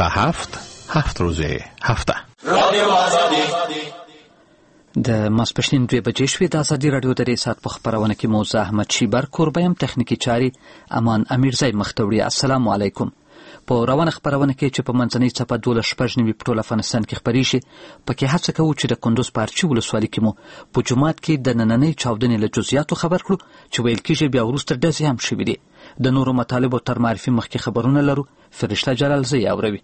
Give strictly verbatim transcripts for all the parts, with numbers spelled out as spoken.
تا هفت هفت روزه هفته. د ماسپښین دوه بجې شوې. د ازادي راډیو د ریسات په خپرونه کې موزه احمد شیبر کوربه یم، تخنیکي چاري امان امیرزی مختوړي. السلام علیکم. په روانه خپرونه کې چې په منځنۍ څپه دولس شپږ نوي په ټول افغانستان کې خپرې شي، پکې هڅه کوو چې د کندوز په ارچي ولسوالۍ کې مو په جومات کې د نننۍ چاودنې له جزئیاتو خبر کړو چې ویل کېږي بیا وروسته ډزې هم شوي دي. د نورو مطالبو تر معرفي مخکې خبرونه لرو. فرشته جلالزی اوروي.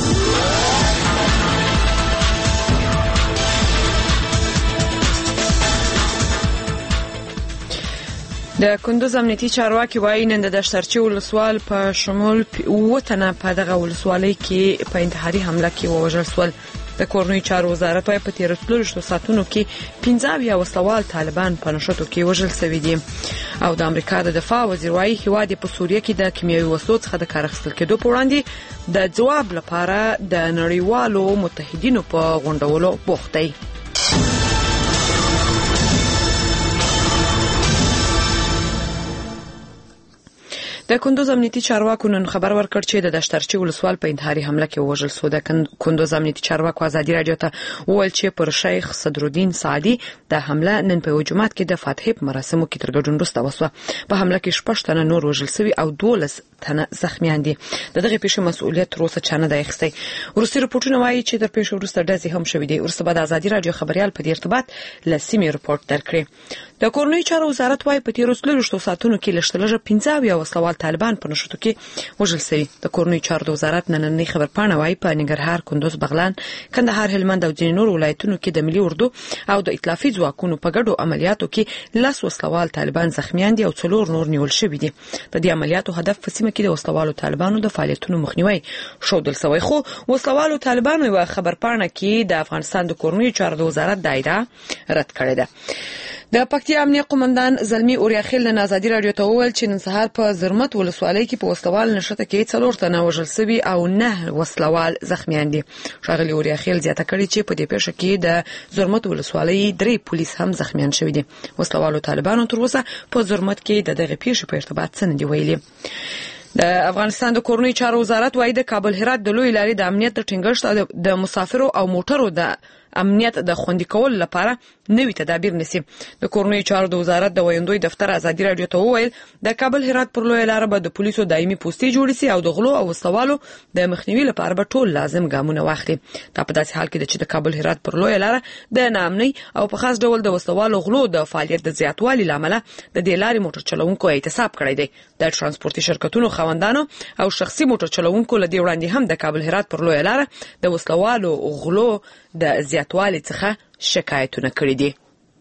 د کندوز امنیتي چارواکي وایي نن د دشترچي ولسوال په شمول اووه تنه په دغه ولسوالۍ کې په انتحاري حمله کې ووژل شول. د کورنیو چارو وزارت وايي په تیرو څلوېښتو ساعتونو کې پنځه اویا وسلوال طالبان په نښتو کې وژل شوي دي. او د امریکا د دفاع وزیر وايي هیواد په سوریه کې د کیمیاوي وسلو څخه د کار اخیستل کېدو په وړاندې د ځواب لپاره د نړیوالو متحدینو په غونډولو بوخت دی. د کندوز امنیتي چارواکو نن خبر ورکړ چې د دشترچي ولسوال په انتحاري حمله کې وژل شو. د کندوز امنیتي چارواکو ازادي راډیو ته وویل چې پر شیخ صدرالدین سعدي د حمله نن په جومات کې د فاتحې په مراسمو کې تر ګډون وروسته وسوه. په حمله کې شپږ تنه نور وژل شوي او دولس تنه زخمیان دي. د دغه پیښې مسؤلیت تر اوسه چا نه دی اخیستی. وروستي رپورټونه وایي چې تر پیښې وروسته ډزې هم شوې دي. وروسته به د ازادي راډیو خبريال په دې ارتباط له سیمې رپورټ درکړي. د کورنیو چارو وزارت وايي په تیرو څلوېښتو ساعتونو کې لږترلږه پنځه اویا وسلوال طالبان په نښتو کې وژل شوي. د کورنیو چارو د وزارت نننۍ خبرپاڼه وايي په ننګرهار، کندوز، بغلان، کندهار، هلمند او ځینې نور ولایتونو کې د ملي اردو او د ائتلافي ځواکونو په ګډو عملیاتو کې لس وسلوال طالبان زخمیان دي او څلور نور نیول شوي دي. د دې عملیاتو هدف په سیمه کې د وسلوالو طالبانو د فعالیتونو مخنیوي ښودل شوی. خو وسلوالو طالبانو یو خبرپاڼه کې د افغانستان د کورنیو چارو د وزارت د ادعا رد کړې ده. د پکتیا امنیه قومندان زلمی اوریاخیل نن ازادي راډیو ته وویل چې نن سهار په زرمت ولسوالۍ کې په وسلوال نښته کې څلور تنه وژل شوي او نه وسلوال زخمیان دي. ښاغلي اوریاخیل زیاته کړې چې په دې پیښه کې د زرمت ولسوالۍ درې پولیس هم زخمیان شوي دي. وسلوالو طالبانو تر اوسه په زرمت کې د دغه پیښې په ارتباط څه نه دي ویلي. د افغانستان د کورنیو چارو وزارت وايي د کابل هرات د لوی لارې د امنیت د ټینګښت او د مسافرو او موټرو د امنیت د خوندي کولو لپاره نوي تدابیر نیسي. د کورنیو چارو د وزارت د ویندوی دفتر ازادي راډیو ته وویل د کابل هرات پر لوی لار به د پولیسو دایمي پوستې جوړ شي او د غلو او وسوالو د مخنیوي لپاره به ټول لازم ګامونه واخلي. دا په داسې حال کې چې د کابل هرات پر لوی لار د ناامنۍ او په خاص ډول د وسوالو غلو د فعالیت د زیاتوالي لامل د دې لارې موټر چلوونکو احتساب کړی دی. د ترانسپورتي شرکتونو خاوندانو او شخصي موټر چلوونکو له دې وړاندې هم د کابل هرات پر لوی لار د وسوالو غلو د زیاتوالي څخه شکایتونه کړي دي.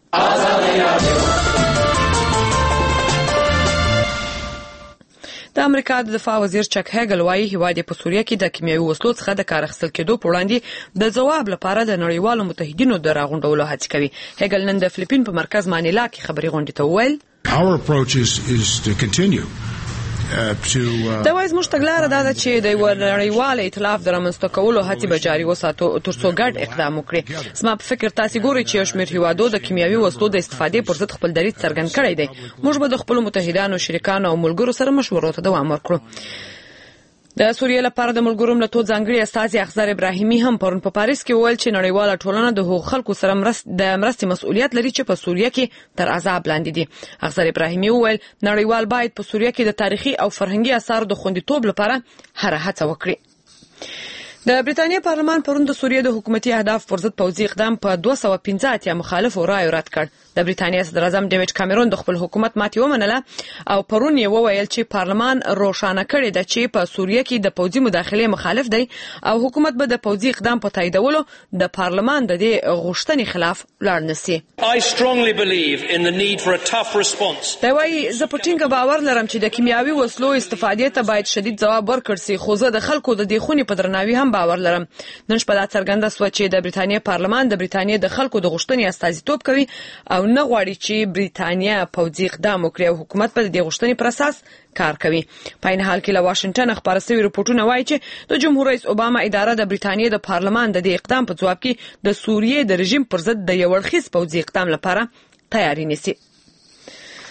د امریکا د دفاع وزیر چک هیګل وايي هیواد په سوریه کې د کیمیاوي وسلو څخه د کار اخیستل کېدو په وړاندې د ځواب لپاره د نړیوالو متحدینو د راغونډولو هڅه کوي. هیګل نن د فلیپین په مرکز مانیلا کې خبري غونډې ته وویل Our approach is, is to continue. دا وایي زموږ تګلاره دا ده چې د یو نړیوال ائتلاف د رامنځته کولو هڅې به جاري وساتو ترڅو ګډ اقدام وکړي. زما په فکر تاسو ګورئ چې یو شمېر هیوادو د کیمیاوي وسلو د استفادې پر ضد خپل دریځ څرګند کړی دی. موږ به د خپلو متحدانو، شریکانو او ملګرو سره مشورو ته دوام ورکړو. د سوریه لپاره د ملګرو ملتونو ځانګړي استازي اخضر ابراهیمي هم پرون په پاریس کې وویل چې نړیواله ټولنه د هغو خلکو سره مرسته د مرستې مسؤلیت لري چې په سوریه کې تر عذاب لاندې دي. اخضر ابراهیمي وویل نړیوال باید په سوریه کې د تاریخي او فرهنګي آثارو د خوندیتوب لپاره هر هڅه وکړي. د بریتانیا پارلمان پرون د سوریه د حکومتي اهداف پر ضد پوځي اقدام په دوه سوه پنځه اتیا مخالفو رایو رد کړ. د بریتانیا صدر اعظم ډیوډ کامرون د خپل حکومت ماتې ومنله او پرون یې وویل چې پارلمان روښانه کړی دی چې په سوریه کې د پوځي مداخلې مخالف دی او حکومت به د پوځي اقدام په تاییدولو د پارلمان د دې غوښتنې خلاف لاړ نشي. I strongly believe in the need for a tough response. دا وایي زه په ټینګه باور لرم چې د کیمیاوي وسلو استفادې ته باید شدید ځواب ورکړل شي، خو زه د خلکو د دې خونې په درناوي هم باور لرم. نن شپه دا څرګنده شوه چې د بریتانیا پارلمان د بریتانیا د خلکو د غوښتنې استازیتوب کوي او نه غواړي چې بریتانیا پوځي اقدام وکړي او حکومت په دې غوښتنې پر اساس کار کوي. په این حال کې له واشنگټن خبره شوې رپورټونه وایي چې د جمهور رئیس اوباما اداره د بریتانیا د پارلمان د دې اقدام په ځواب کې د سوریې د رژیم پر ضد د یو اړخیز پوځي اقدام لپاره تیاری نیسي.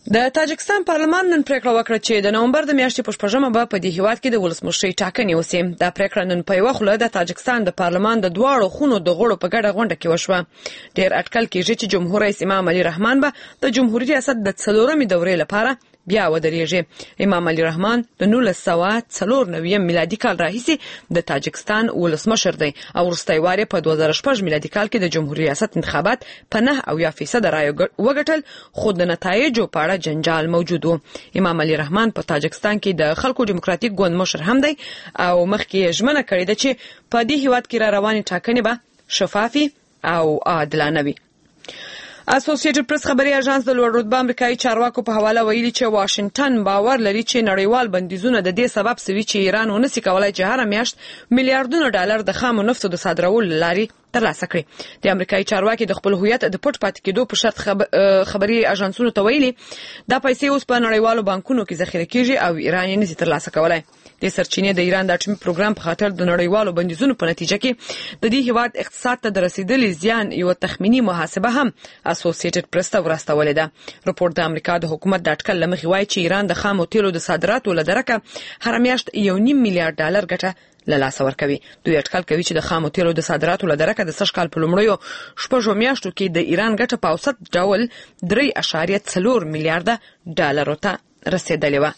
د تاجکستان پارلمان نن پریکړه وکړه چې د نومبر د میاشتې په شپږمه به په دې هیواد کې د ولسمشرۍ ټاکنې وشي. دا پریکړه نن په یوه خوله د تاجکستان د پارلمان د دواړو خونو د غړو په ګډه غونډه کې وشوه. ډېر اټکل کېږي چې جمهور رئیس امام علي رحمان به د جمهوریت ریاست د څلورمې دورې لپاره بیا ودرېږي. امام علي رحمان د نولس سوه څلور نوي میلادي کال راهیسې د تاجکستان ولسمشر دی او وروستی وار په دوه زره شپږ میلادي کال کې د جمهوریت ریاست انتخابات په نه اویا فیصد رایو وګټل، خو د نتایجو په اړه جنجال موجود و. امام علي رحمان په تاجکستان کې د خلکو دیموکراتیک ګوند مشر هم دی او مخکې ژمنه کړې ده چې په دې هیواد کې را روانې ټاکنې به شفافي او عادلانه وي. اسوسییټډ پریس خبري اژانس د لوړ رتبه امریکایي چارواکو په حواله ویلي چې واشنگټن باور لري چې نړیوال بندیزونه د دې سبب سوي چې ایران ونسي کولای چې هر میاشت میلیارډونه ډالر د خامو نفتو د صادرولو لاري ترلاسه کړي. د امریکایي چارواکي د خپل هویت د پټ پاتې کېدو په شرط خبري اژانسونو ته ویلي دا پیسې اوس په نړیوالو بانکونو کې ذخیره کیږي او ایران یې نشي ترلاسه کولای. د سرچینې د ایران د اټومي پروګرام په خاطر د نړیوالو بندیزونو په نتیجه کې د دې هیواد اقتصاد ته د رسیدلي زیان یو تخمینی محاسبه هم اسوسییټډ پریس ته ورستولې ده. رپورټ د امریکا د حکومت د اټکل لمخې وایي چې ایران د خامو تیلو د صادراتو له درکه هر میاشت یو نیم میلیارډ ډالر ګټه له لاسه ورکوي. دوی اټکل کوي چې د خامو تیلو د صادراتو له درکه د سږ کال په لومړیو شپږو میاشتو کې د ایران ګټه په اوسط ډول درې اعشاریه څلور میلیارډ ډالرو ته رسیدلې وه.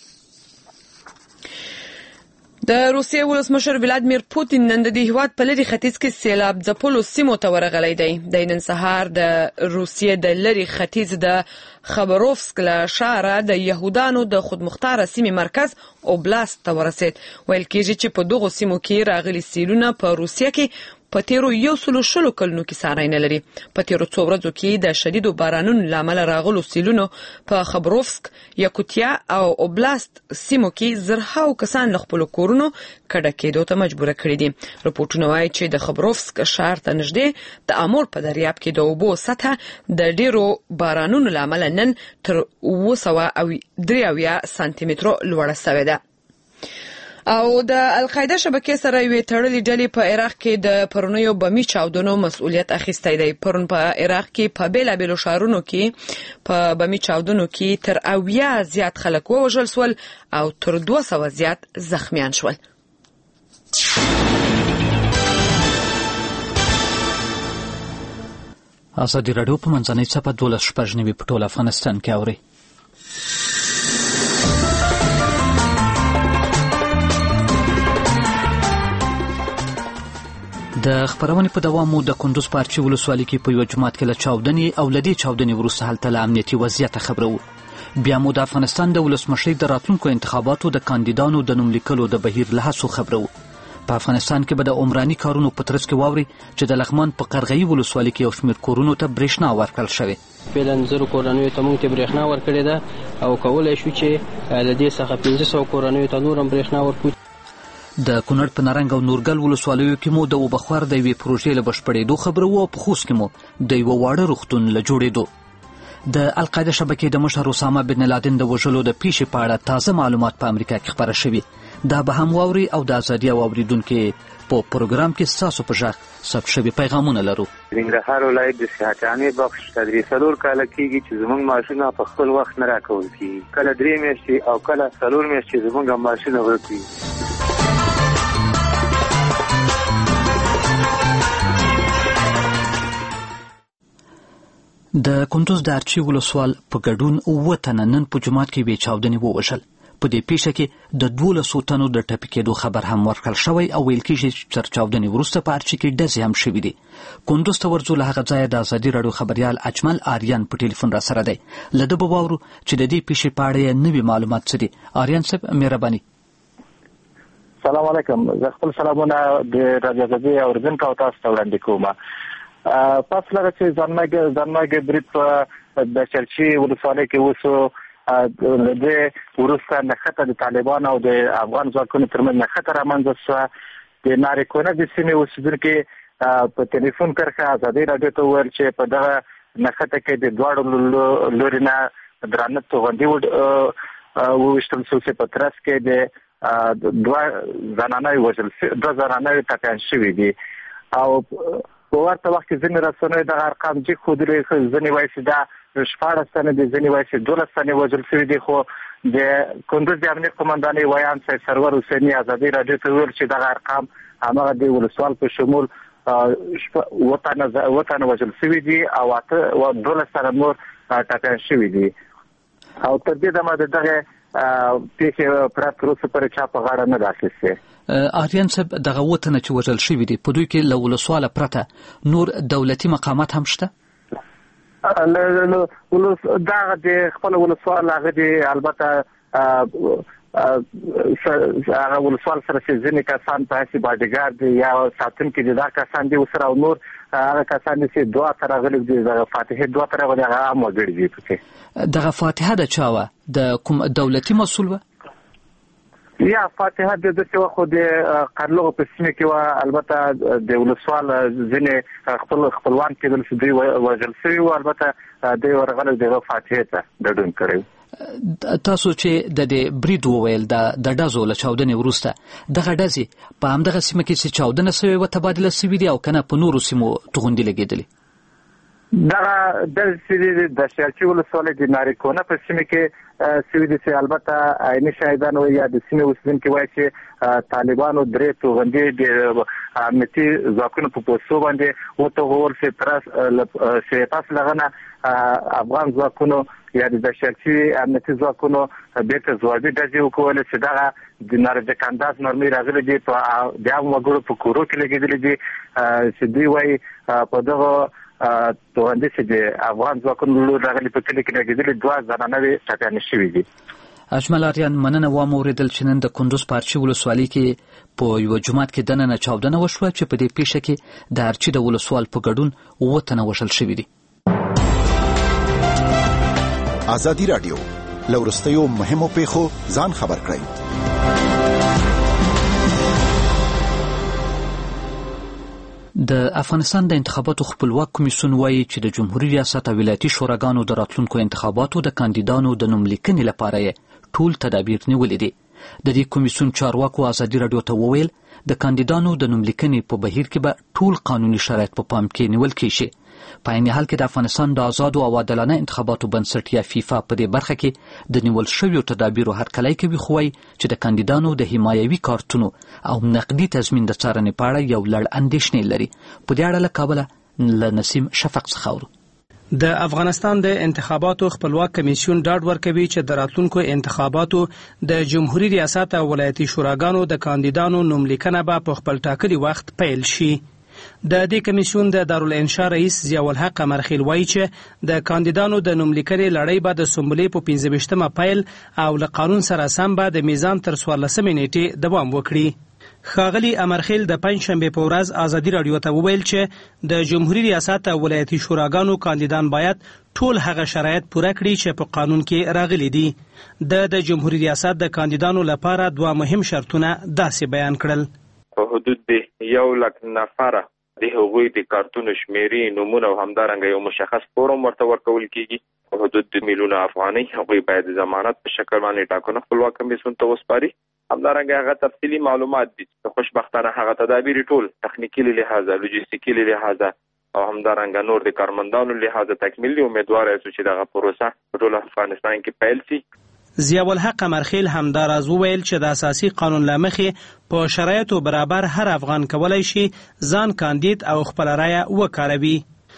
د روسیې ولسمشر ولادیمیر پوتین نن د هیواد په لري ختیځ کې سیلاب ځپلو سیمو ته ورغلی دی. د نن سهار د روسیې د لري ختیځ د خبروفسک له ښاره د يهودانو د خودمختار سیمې مرکز اوبلاست ته ورسید. ویل کېږي چې په دغو سیمو کې راغلي سیلونه په روسیې کې په تیرو یو سلو شلو کلونو کې ساری نه لري. په تیرو څو ورځو کې د شدیدو بارانونو له امله راغلو سیلونو په خبروفسک، یاکوتیا او اوبلاست سیمو کې زرهاو کسان له خپلو کورونو کډه کېدو ته مجبوره کړي دي. رپورټونه وایي چې د خبروفسک ښار ته نږدې د امور په دریاب کې د اوبو سطحه د ډیرو بارانونو له امله نن تر اوه سوه درې اویا سانتي مترو لوړه شوې ده. او د القاعده شبکې سره یوې تړلې ډلې په عراق کې د پرونیو بمي چاودنو مسؤلیت اخیستی دی. پرون په عراق کې په بیلابیلو ښارونو کې په بمي چاودنو کې تر اویا زیات خلک ووژل شول او تر دوه سوه زیات زخمیان شول. ازادي راډیو په منځنۍ څپه دولس شپږ نوي په ټول افغانستان کې اوري. د خبرونې په دوام مو د کندوز په ارچي ولسوالۍ کې په یو جومات کې له چاودنې او له دې چاودنې وروسته هلته له امنیتي وضعیته خبرو. بیا مو د افغانستان د ولسمشرۍ د راتلونکو انتخاباتو د کاندیدانو د نوم لیکلو د بهیر له هڅو خبرو. په افغانستان کې به د عمراني کارونو په ترڅ کې واوري چې د لغمان په قرغۍ ولسوالۍ کې یو شمېر کورونو ته برېښنا ورکړل شوې. فعلا زرو کورنیو ته موږ ته برېښنا ورکړې ده او کولی شو چې له دې څخه پنځه سوه کورنیو ته نور هم برېښنا ورکړو. د کونړ په نارنګ او نورګل ولسوالیو کې مو د اوبخور د یوې پروژې له بشپړېدو خبره وه او په خوست کې مو د یوه واړه روغتون له جوړېدو. د القاعده شبکې د مشر اسامه بن لادن د وژلو د پیښې په اړه تازه معلومات په امریکا کې خپاره شوي. دا به هم واوري او د ازادي او اوریدونکو په پروګرام کې ستاسو په غږ ثبت شوي پیغامونه لرو. ننګرهار ولایت د صحتانې بخش تدریس څلور کاله کېږي چې زموږ ماشونه په خپل وخت نه راکول کېږي. کله درې میاشتې او کله څلور میاشتې زموږ ماشونه ورک وي. د کندوز د ارچي ولسوال په ګډون اووه تنه نن په جومات کې بې چاودنې ووژل. په دې پیښه کې د دولسو تنو د ټپي کېدو خبر هم ورکړل شوی او ویل کېږي چې تر چاودنې وروسته په ارچي کې ډزې هم شوي دي. کندوز ته ورځو له هغه ځایه د ازادي راډیو خبریال اجمل آریان په ټلیفون را سره دی. له ده به واورو چې د دې پیښې په اړه یې نوي معلومات څه دي. آریان صاحب مهرباني. سلام علیکم. زه خپل سلامونه د رادیو ازادي اوریدونکو او تاسو ته وړاندې کوم. پس لږ چې ځانمرګ ځانمرګ برید په د چرچي ولسوالۍ کې وسو د دې وروسته نښته د طالبان او د افغان ځواکونو ترمنځ نښته رامنځته شوه. د ناریکونه د سیمې اوسېدونکي په ټلیفون کرښه ازادي راډیو ته وویل چې په دغه نښته کې د دواړو لوري نه درانه توغندي وویشتل شو چې په ترڅ کې د دوه زنانه وژل دوه زنانه ټپیان شوي دي او په ورته وخت کې ځینې رسنیو دغه ارقام جګ ښودلي. ځینې وایي چې دا شپاړس تنه دي، ځینې وایي چې دولس تنه وژل شوي دي. خو د کندوز د امنیت قومندانۍ ویان سید سرور حسیني ازادي راډیو ته وویل چې دغه ارقام هماغه د ولسوال په شمول اووه تنه وژل شوي دي او اته دولس تنه نور ټپیان شوي دي. او تر دې دمه د دغه پیښې پرته تر اوسه پورې چا په غاړه نه ده اخیستې. آریان صاحب، دغه اووه تنه چې وژل شوي دي په دوی کې له ولسواله پرته نور دولتي مقامات هم شته؟ دغه د خپل ولسوال هغه دي، البته هغه ولسوال سره چې ځینې کسان په هسې باډیګارد دي یا ساتونکي دي، دا کسان دي ورسره، او نور هغه کسان دي چې دوه ته راغلي دي، دغه فاتحې دوه ته راغلي، هغه هم وګړي دي پکې. دغه فاتحه د چا وه؟ د کوم دولتي مسؤل وه؟ یا فاتحه د داسې وه، خو د قرلغو په سیمه کې وه. البته د ولسوال ځینې خپل خپلوان کېدل چې دوی وژل شوي وو، البته دوی ورغلي دغه فاتحې ته ګډون کړی. تاسو چې د دې برید وویل د ډزو له چاودنې وروسته، دغه ډزې په همدغه سیمه کې چې چاودنه شوې وه تبادله شوي دي او که نه په نورو سیمو توغندي لګېدلې؟ دغه ډزې د شیرچي ولسوالۍ د ناریکونه په سیمه کې شوي دي چې البته عیني شاهدان وایي یا د سیمې اوسېدونکي وایي چې طالبانو درې توغندي د امنیتي ځواکونو په پوستو باندې وتوغول چې تاسو له هغه نه افغان ځواکونو یا د شیرچي امنیتي ځواکونو بېرته ځوابي ډزې وکولې چې دغه د نارنجک انداز مرمۍ راغلي دي، په د عامو وګړو په کورو کې لګېدلي دي، چې دوی وایي په دغه توغندي چې د افغان ځواکونو لور راغلي په کلي کې لګېدلي دوه زنانه ټپیانې شوي دي. اجمل آریان، مننه وام اورېدل چې نن د کندوز په ارچي ولسوالۍ کې په یوه جومات کې دننه چاودنه وشوه چې په دې پیښه کې د ارچي د ولسوال په ګډون اووه تنه وژل شوي دي. ازادي راډیو له وروستیو مهمو پیښو ځان خبر کړئ. د افغانستان د انتخاباتو خپلواک کمیسیون وایي چې د جمهوریت ریاست او ولایتي شوراګانو د راتلونکو انتخاباتو د کاندیدانو د نوملیکنې لپاره یې ټول تدابیر نیولي دي. د دې کمیسیون چارواکو ازادي راډیو ته وویل د کاندیدانو د نوملیکنې په بهیر کې به ټول قانوني شرایط په پام کې نیول کیږي. په عین حال کې د افغانستان د آزادو او عادلانه انتخاباتو بنسټ یا فیفا په دې برخه کې د نیول شویو تدابیرو هرکلی کوي، خو وایي چې د کاندیدانو د حمایوي کارتونو او نقدي تضمین د څارنې په اړه یو لړ اندېښنې لري. په دې اړه له کابله له نسیم شفق څخه اورو. د افغانستان د انتخاباتو خپلواک کمیسیون ډاډ ورکوي چې د راتلونکو انتخاباتو د جمهوریت ریاست او ولایتي شوراګانو د کاندیدانو نوملیکنه به په خپل ټاکلي وخت پیل شي. د دې کمیسیون د دارالانشا رئیس ضیاءالحق قمرخیل وایي چې د کاندیدانو د نوملیکنې لړۍ به د سنبلې په پنځه ویشتمه پیل او له قانون سره سم به د میزان تر څوارلسمې نیټې دوام وکړي. ښاغلي امرخیل د پنجشنبې په ورځ ازادي راډیو ته وویل چې د جمهوریت ریاست او ولایتي شوراګانو کاندیدان باید ټول هغه شرایط پوره کړي چې په قانون کې راغلي دي. د د جمهوریت ریاست د کاندیدانو لپاره دوه مهم شرطونه داسې بیان کړل. په حدود د یو لک نفره د هغوی د کارتونو شمیرې، نومونه او همدارنګه یو مشخص فورم ورته ورکول کیږي. په حدود د میلیونه افغانۍ هغوی باید ضمانت په شکل باندې ټاکنه خپلواک کمیسیون ته وسپاري. همدارنګه هغه تفصیلي معلومات دي چې خوشبختانه هغه تدابیر ټول تخنیکی لحاظه، لوجستیکي لحاظه او همدارنګه نور د کارمندانو لحاظه تکمیل دي. امیدوار یو چې دغه پروسه په ټول افغانستان کې پیل شي. ضیاءالحق قمرخیل همداراز وویل چې د اساسي قانون له مخې په شرایطو برابر هر افغان کولای شي ځان کاندید او خپل رایه وکاروي.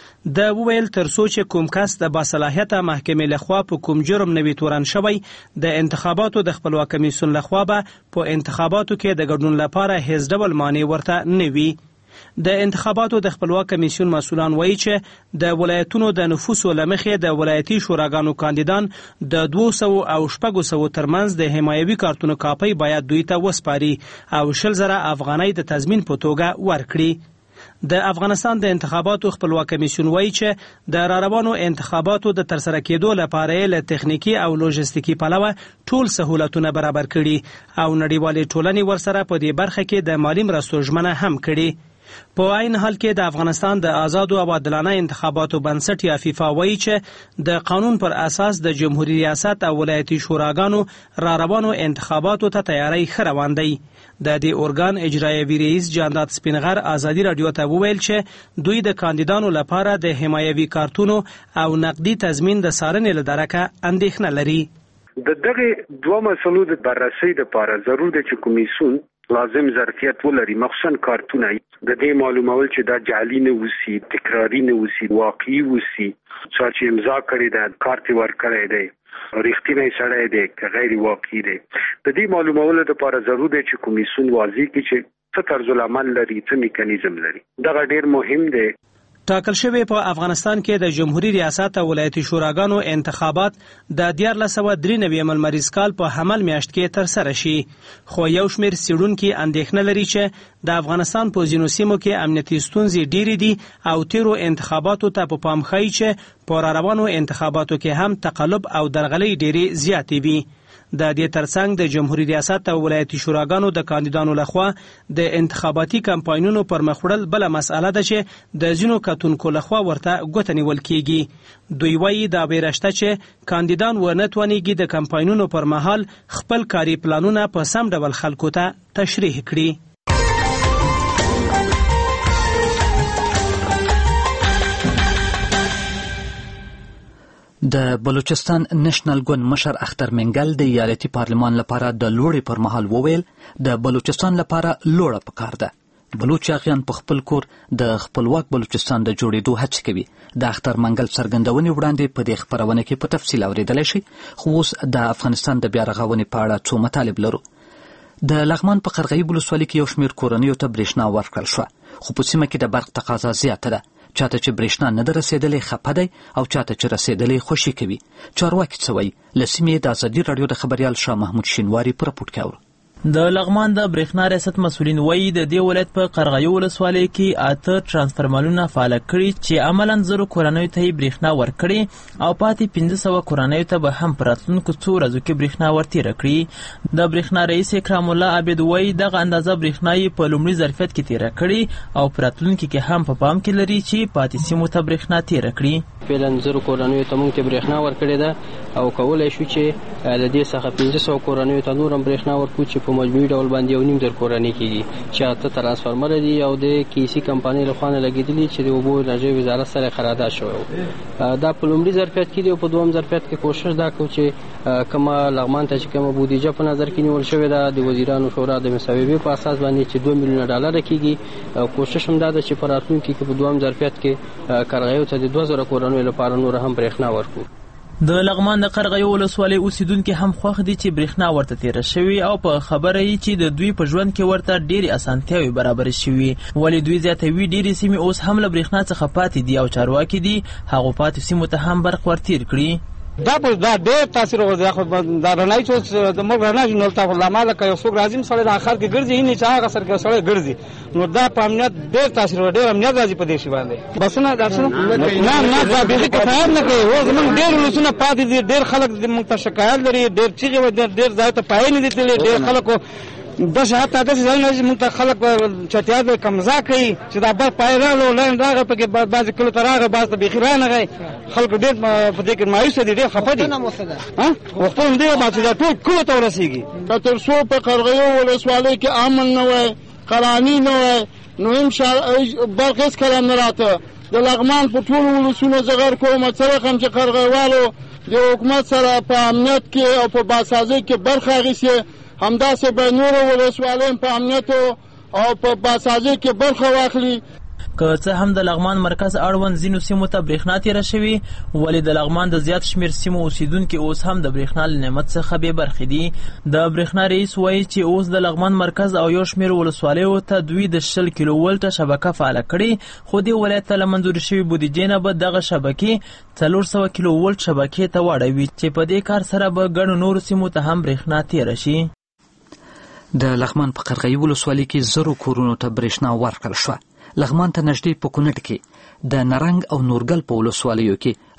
د وویل ترڅو چې کوم کس د باصلاحیته محکمې لخوا په کوم جرم نه وي تورن شوی، د انتخاباتو د خپلواک کمیسیون لخوا به په انتخاباتو کې د ګډون لپاره هیڅ ډول مانع ورته نه وي. د انتخاباتو د خپلواک کمیسیون مسؤلان وایي چې د ولایتونو د نفوسو له مخې د ولایتي شوراګانو کاندیدان د دوه سوه او شپږو سوو ترمنځ د حمایوي کارتونو کاپۍ باید دوی ته وسپاري او شل زره افغانۍ د تضمین په توګه ورکړي. د افغانستان د انتخاباتو خپلواک کمیسیون وایي چې د راروانو انتخاباتو د ترسره کېدو لپاره له تخنیکی او لوجستیکي پلوه ټول سهولتونه برابر کړي او نړیوالې ټولنې ورسره په دې برخه کې د مالی مرستو ژمنه هم کړي. په عین حال کې د افغانستان د آزاد او عادلانه انتخاباتو بنسټ یا فیفا وایي چې د قانون پر اساس د جمهوریت ریاست او ولایتي شوراګانو را روانو انتخاباتو ته تیاری ښه روان دی. د دې ارګان اجرایوي رئیس جانداد سپینغر ازادي رادیو ته وویل چې دوی د کاندیدانو لپاره د حمایوي کارتونو او نقدي تضمین د څارنې له درکه اندېښنه لري. د دغه دوه مسلو د بررسۍ لپاره ضرور دی چې کمیسیون لازم ظرفیت ولري، مخصوصا کارتونه د دې معلومول چې دا جعلي نه وسی، تکراری نه وسی، واقعي وسی، چې امضا کړی دا کارت ورکړی دی رښتینی سړی دی که غیر واقعي دی. د دې معلومولو لپاره ضرور دی چې کمیسیون واضح کړي چې څه طرز العمل لري، څه میکانیزم لري. دا ډیر مهم دی. ټاکل شوی په افغانستان کې د جمهوریت ریاست او ولایتي شوراګانو انتخابات د دیارلس سوه درې نوي لمریز کال په حمل میاشت کې ترسره شي، خو یو شمېر څېړونکي اندېښنه لري چې د افغانستان په ځینو سیمو کې امنیتي ستونزې ډېرې دي او تیرو انتخاباتو ته په پام ښایي چې په راروانو انتخاباتو کې هم تقلب او درغلۍ ډېرې زیاتې وي. د دې ترڅنګ د جمهوریت ریاست او ولایتي شوراګانو د کاندیدانو لخوا د انتخاباتي کمپاینونو پر مخ وړل بله مسأله ده چې د ځینو کتونکو لخوا ورته ګوته نیول کیږي. دوی وایي دا ویره شته چې کاندیدان ونه توانیږي د کمپاینونو پر مهال خپل کاري پلانونه په سم ډول خلکو ته تشریح کړي. د بلوچستان نېشنل ګوند مشر اختر منګل د ایالتي پارلمان لپاره د لوړې پر مهال وویل د بلوچستان لپاره لوړه پکار ده. بلوچ اغیان په خپل کور د خپلواک بلوچستان د جوړېدو هڅې کوي. د اختر منګل څرګندونې وړاندې په دې خپرونه کې په تفصیل اورېدلی شي، خو اوس د افغانستان د بیا رغونې په اړه څو مطالب لرو. د لغمان په قرغیب ولسوالۍ کې یو شمېر کورنیو ته برېښنا ورکړل شوه، خو په سیمه کې د برق تقاضا زیاته ده. چاته چې برېښنا نه ده رسېدلې خفه دی او چاته چې رسېدلې خوشي کوي. چارواکي څه وایي؟ له سیمې د ازادي راډیو د خبریال شاه محمود شینواري په راپورټ کې اورو. د لغمان د برېښنا ریاست مسؤلین وایي د دې ولایت په قرغیو ولسوالۍ کې اته ترانسفرمرونه فعال کړي چې عملاً زرو کورنیو ته یې برېښنا ورکړي او پاتې پنځه سوه کورنیو ته به هم په راتلونکو څو ورځو کې برېښنا ورتېره کړي. د برېښنا رئیس اکرام الله عابد وایي دغه اندازه برېښنا یې په لومړي ظرفیت کې تېره کړي او په راتلونکي کې هم په پام کې لري چې پاتې سیمو ته برېښنا تېره کړي. فعلاً زرو کورنیو ته موږ ته برېښنا ورکړې ده او کولی شو چې له دې څخه پنځه سوه کورنیو ته نور هم برېښنا ورکړو چې په مجموعي ډول باندې یو نیم زر کورنۍ کېږي چې اته ترانسفرمر دي او د کیسي کمپنۍ له خوا نه لګېدلي چې د اوبو انرژۍ وزارت سره قرارداد شوی و. دا په لومړي ظرفیت کې دی او په دویم ظرفیت کې کوشش دا کوو چې کومه لغمان ته چې کومه بودیجه په نظر کې نیول شوې ده د وزیرانو شورا د مصوبې په اساس باندې چې دوه میلیونه ډالره کېږي. کوشش هم دا ده چې په راتلونکي کې په دویم ظرفیت کې قرغیو ته د دوه زره کورنیو لپاره نور هم برېښنا ورکړو. د لغمان د قرغیو ولسوالۍ اوسیدونکي هم خوښ دي چې برېښنا ورته تېره شوې او په خبره یې چې د دوی په ژوند کې ورته ډېرې اسانتیاوې برابرې شوي، ولې دوی زیاتوي ډېرې سیمې اوس هم له برېښنا څخه پاتې دي او چارواکي دي هغو پاتې سیمو ته هم برق ورتېر کړي. دا په دا ډېر تاثیر وکړ خو دا رڼایي چې د موږ رڼا نو تا په لامل کې یو څوک راځي سره د اخر کې ګرځي نه چې هغه سره کې سره ګرځي نو دا په امنیت ډېر تاثیر وکړ. ډېر امنیت راځي په دې شی باندې بسونه درسونه نه نه دا به کفایت نه کوي. و زمونږ ډېر ولسونه پاتې دي، ډېر خلک د موږ ته شکایت لري، ډېر چیغې و ډېر ځای ته پای نه دي تللي، ډېر خلکو داسې حتی داسې ځایونه چې موږ ته خلک چټیات به کمزا کوي چې دا بر پای راغلو لاین راغی پکې بعضې کلو ته راغی بعض ته بیخي رانغی. خلکو ډېر په دې کې مایوسه دي، ډېر خفه دي. غوښتنه همدې وه چې دا ټول کلو ته ورسېږي. که تر څو په قرغیو ولسوالۍ کې امن نه وی، قراني نه وی، نو هم برق هېڅکله نه راته. د لغمان په ټولو ولسونو زه غږ کوم څه رقم چې قرغیوالو د حکومت سره په امنیت کې او په باسازۍ کې برخه اخیستې، همداسې به نورو ولسوالیو په امنیت او په باسازۍ کې برخه واخلي. که څه هم د لغمان مرکز اړوند ځینو سیمو ته برېښنا تېره شوې، ولې د لغمان د زیات شمېر سیمو اوسیدونکي اوس هم د برېښنا له نعمت څخه بې برخې دي. د برېښنا رئیس وایي چې اوس د لغمان مرکز او یو شمېر ولسوالیو ته دوی د شل کیلو ولټه شبکه فعاله کړې، خو دې ولایت ته له منظورې شوې بودیجې نه به دغه شبکې څلور سوه کیلو ولټ شبکې ته واړوي چې په دې کار سره به ګڼو نورو سیمو ته هم برېښنا تېره شي. د لغمان په قرغیو ولسوالۍ کې زرو کورونو ته برېښنا ورکړل شوه. لغمان ته نږدې په کونړ کې د نرنګ او نورګل په ولسوالیو کې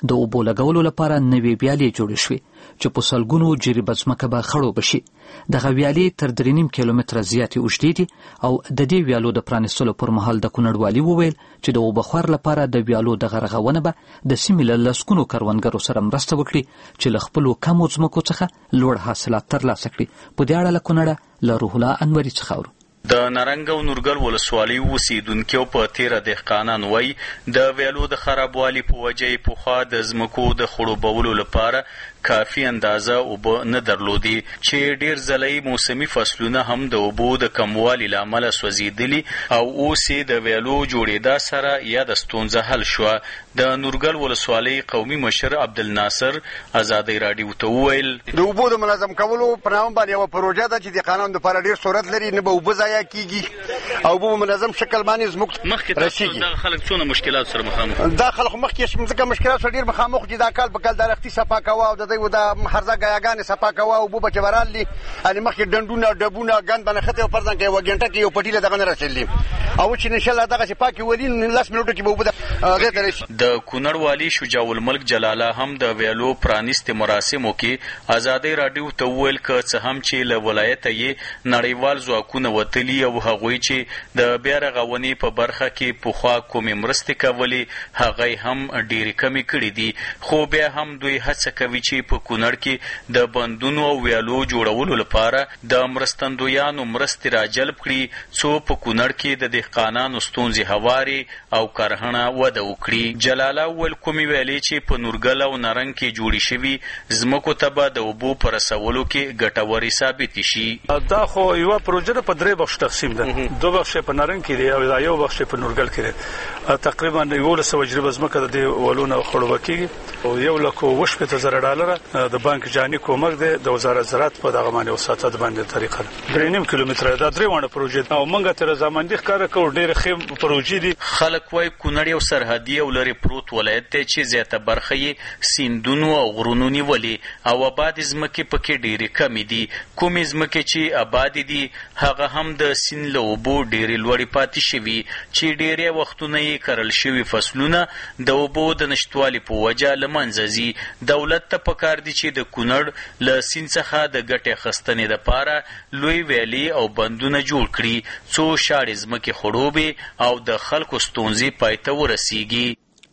د اوبو لګولو لپاره نوې ویالې جوړې شوې چې په سلګونو جریبه ځمکه به خړوبه شي. دغه ویالې تر درې نیم کیلومتره زیاتې اوږدې دي او د دې ویالو د پرانیستلو پر مهال د کونړ والي وویل چې د اوبخور لپاره د ویالو دغه رغونه به د سیمې له لسګونو کروندګرو سره مرسته وکړي چې له خپلو کمو ځمکو څخه لوړ حاصلات ترلاسه کړي. په دې اړه له کونړه له روح الله انوري څخه اورو. د نارنګ او نورګل ولسوالیو اوسیدونکو په تیره دهقانان وایي د ویالو د خرابوالي په وجه یې پخوا د ځمکو د خړوبولو لپاره کافي اندازه اوبه نه درلودي چې ډیر ځلې موسمي فصلونه هم د اوبو د کموالي له امله سوځېدلي او اوس یې د ویالو جوړېدا سره یا د ستونزه حل شوه. د نورګل ولسوالۍ قومي مشر عبدالناصر ازادۍ راډیو ته وویل د اوبو د منظم کولو په نامه باندې یوه پروژه ده چې د قانون دپاره ډېر صورت لري، نه به اوبه ضایع کېږي او اوبه په منظم شکل باندې زموږ رسېږي. دغه خلک څونه مشکلات سره مخامخ دا خلک مخکې ځکه مشکلات سره ډېر مخامخ چې دا کال په کال د لښتي صفا کوه او د دوی د هرزه ګیاګانې صفا کوه او اوبه به چې برالي یعنې مخکې ډنډونه ډبونه ګند به نښتې او فرضاً که یوه ګنټه کې یو پټي له دغه نه رسېدلي او چې انشاءالله دغسې پاکې ولي لس منټو کې به اوبه هغې ته رسي. د کونړ والي شجاع الملک جلاله هم د ویالو پرانیستې مراسمو کې ازادۍ راډیو ته وویل که څه هم چې له ولایته یې نړیوال ځواکونه وتلي او هغوی چې د بیا رغونې په برخه کې پخوا کومې مرستې کولې هغه هم ډېرې کمې کړي دي، خو بیا هم دوی هڅه کوي چې په کونړ کې د بندونو او ویالو جوړولو لپاره د مرستندویانو مرستې راجلب کړي څو په کونړ کې د دهقانانو ستونزې هوارې او کرهڼه وده وکړي. جلاله وویل کومې ویالې چې په نورګل او نارنګ کې جوړې شوي ځمکو ته به د اوبو په رسولو کې ګټورې ثابتې شي. دا خو یوه پروژه ده په درې بخش تقسیم ده، دو بخش په نارنګ کې دی او دا یو بخش په نورګل کې دی. تقریبا یولس سوه جریبه ځمکه د دې ولونه خړوبه کېږي او یو لک اوه شپېته زره ډالره د بانک جاني کومک دی د وزارت زراعت په دغه باندې وساتت باندې طریقه ده. درې نیم کیلومتره دا درې واړه پروژې او موږ تر زماندې ښکاره کوو ډېرې ښې پروژې دي. خلک وایي کونړ یو سرحدي او لرې پروت ولایت دی چې زیاته برخه یې سیندونو او غرونو نیولې او آبادې ځمکې پکې ډېرې کمې دي. کومې ځمکې چې آبادې دي هغه هم د سیند له اوبو ډېرې لوړې پاتې شوي چې ډېری وختونه یې کرل شوي فصلونه د اوبو د نشتوالي په وجه له منځه ځي. دولت ته پکار دي چې د کونړ له سیند څخه د ګټې اخیستنې دپاره لوی ویالې او بندونه جوړ کړي څو شاړې ځمکې خړوبې او د خلکو ستونزې پای ته ورسیږي.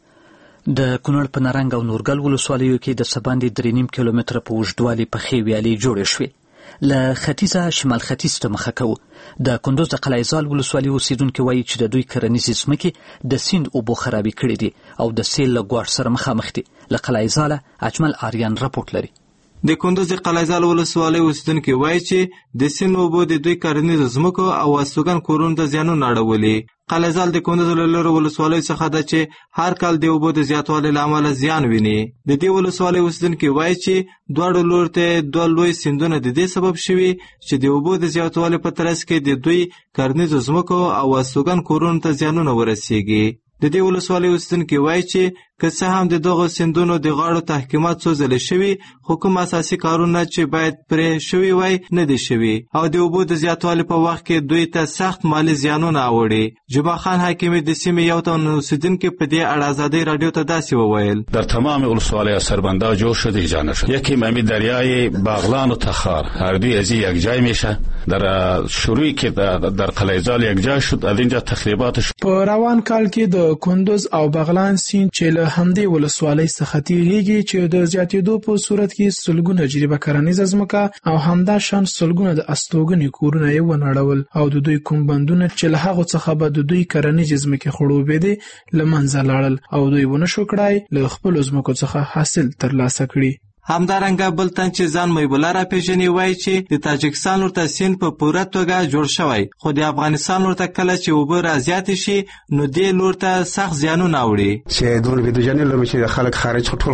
د کونړ په نارنګ او نورګل ولسوالیو کې د څه باندې درې نیم کیلومتره په اوږدوالي پخې ویالې جوړې شوې. له ختیځه شمال ختیځ ته مخه کوو. د کندوز د قلعهزال ولسوالۍ اوسیدونکي وایي چې د دوی کرنیزې ځمکې د سیند اوبو خرابې کړې دي او د سیل له ګواښ سره مخامخ دي. له قلعهزاله اجمل آریان راپورټ لري. د کندوز د قلعهزال ولسوالۍ اوسیدونکي وایي چې د سیند اوبو د دوی کرنیزو ځمکو او استوګن کورونو ته زیانونه اړولي. قلعهزال د کندوز له لرو ولسوالیو څخه ده چې هر کال د اوبو د زیاتوالي له امله زیان ویني. د دې ولسوالۍ اوسیدونکي وایي چې دواړو لورو ته دوه لوی سیندونه د دې سبب شوي چې د اوبو د زیاتوالي په ترڅ کې د دوی کرنیزو ځمکو او استوګن کورونو ته زیانونه ورسیږي. د دې ولسوالۍ اوسیدونکي وایي چې که څه هم د دغو سیندونو د غاړو تحکیمات څو ځلې شوي خو کوم اساسي کارونه چې باید پرې شوي وای نه دي شوي او د اوبو د زیاتوالي په وخت کې دوی ته سخت مالي زیانونه اوړي. جبا خان حکیمی د سیمې یو تن اوسیدونکي په دې اړه ازادۍ رادیو ته داسې وویل: در تمام ولسوالی سربندا جور شده ایجاد شد. یکی ممی دریای باغلان و تخار هر دوی از یک جای میشه. در شروعی که در قلعهزال یک جای شد از اینجا تخریباتش. په روان کال کې د کندوز او بغلان سیند چې له همدې ولسوالۍ څخه تیریږي چې د زیاتېدو په صورت کې سلګونه جریبه کرنیزه ځمکه او همدا شان سلګونه د استوګنې کورونه یې ونړول او د دوی کوم بندونه چې له هغو څخه به د دوی کرنیزې ځمکې خړوبېدې له منځه لاړل او دوی ونه شو کړای له خپلو ځمکو څخه حاصل ترلاسه کړي. همدارنګه بل تن چې ځان میبوله راپېژني وایي چې د تاجکستان لور ته سیند په پوره توګه جوړ شوی خو د افغانستان لور ته کله چې اوبه رازیاتې شي نو دې لور ته سخت زیانونه اوړي. چې دونه بېدوجانې لرو چې خلک خارج ټول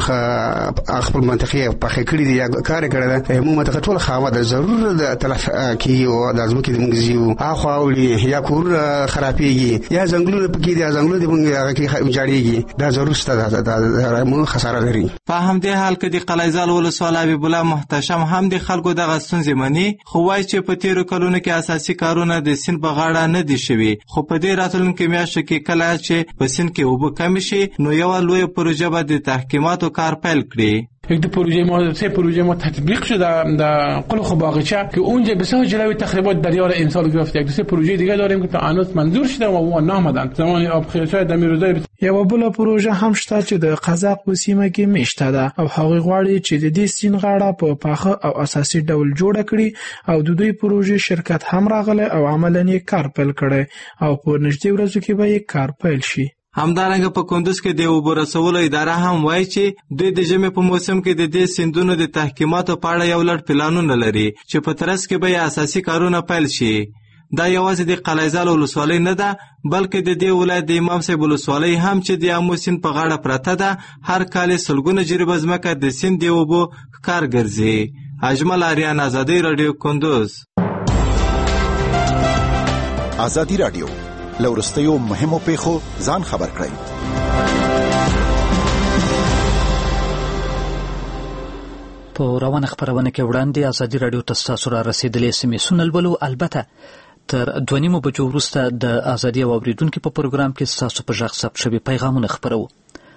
خپل منطقې پخې کړي دي یا کار یې کړی ده موږ منطقه ټول خامه ده ضرور د تلف کېږي او د ځمکې د موږ ځي هاخوا اوړي یا کورونه خرابېږي یا ځنګلونه پکې دي یا ځنګلونه د موږ هغه کې ویجاړېږي دا ضرور شته موږ خساره لري. په همدې حال کې د قلعهزال جلال ولسوال حبیب الله محتشم هم د خلکو دغه ستونزې مني، خو وایي چې په تیرو کلونو کې اساسي کارونه د سیند په غاړه نه دي شوي، خو په دې راتلونکو میاشتو کې کله چې په سیند کې اوبه کمې شي نو یوه لویه پروژه به د تحکیماتو کار پیل کړي. یک دو پروژه ما سه پروژه ما تطبیق شده در قلخ و باغچه که اونجا بسیار جلوی تخریبات دریا را امسال گرفته. یک دو سه پروژه دیگه داریم که تا هنوز منظور شده و اون نامدن. زمان آب خیرچای دمی روزای یو بل پروژه هم شته چې د قزاق په سیمه کې میشته ده او هغوی غواړي چې د دې سیند غاړه په پاخه او اساسي ډول جوړه کړي او د دوی پروژې شرکت هم راغلی او عملاً یې کار پیل کړی او په نږدې ورځو کې به یې کار پیل شي. همدارنګه په کندوز کې د اوبو رسولو اداره هم وایي چې دوی د ژمي په موسم کې د دې سیندونو د تحکیماتو په اړه یو لړ پلانونه لري چې په ترڅ کې به یې اساسي کارونه پیل شي. دا یوازې د قلعهزال ولسوالۍ نه ده بلکې د دې ولایت د امام صاحب ولسوالۍ هم چې د امو سیند په غاړه پرته ده هر کال یې سلګونه جریبه ځمکه د سیند د اوبو ښکار ګرځي. اجمل آریان، ازادي راډیو، کندوز. ازادي راډیو له وروستیو مهمو پیښو ځان خبر کړئ. په روانه خبرونه کې وړاندې ازادي راډیو ته ستاسو را رسیدلې سیمې سنلولو. البته تر دوه نیمو بجو وروسته د ازادي او اوریدونکو په پروګرام کې ستاسو په غږ ثبت شوي پیغامونه خپرو.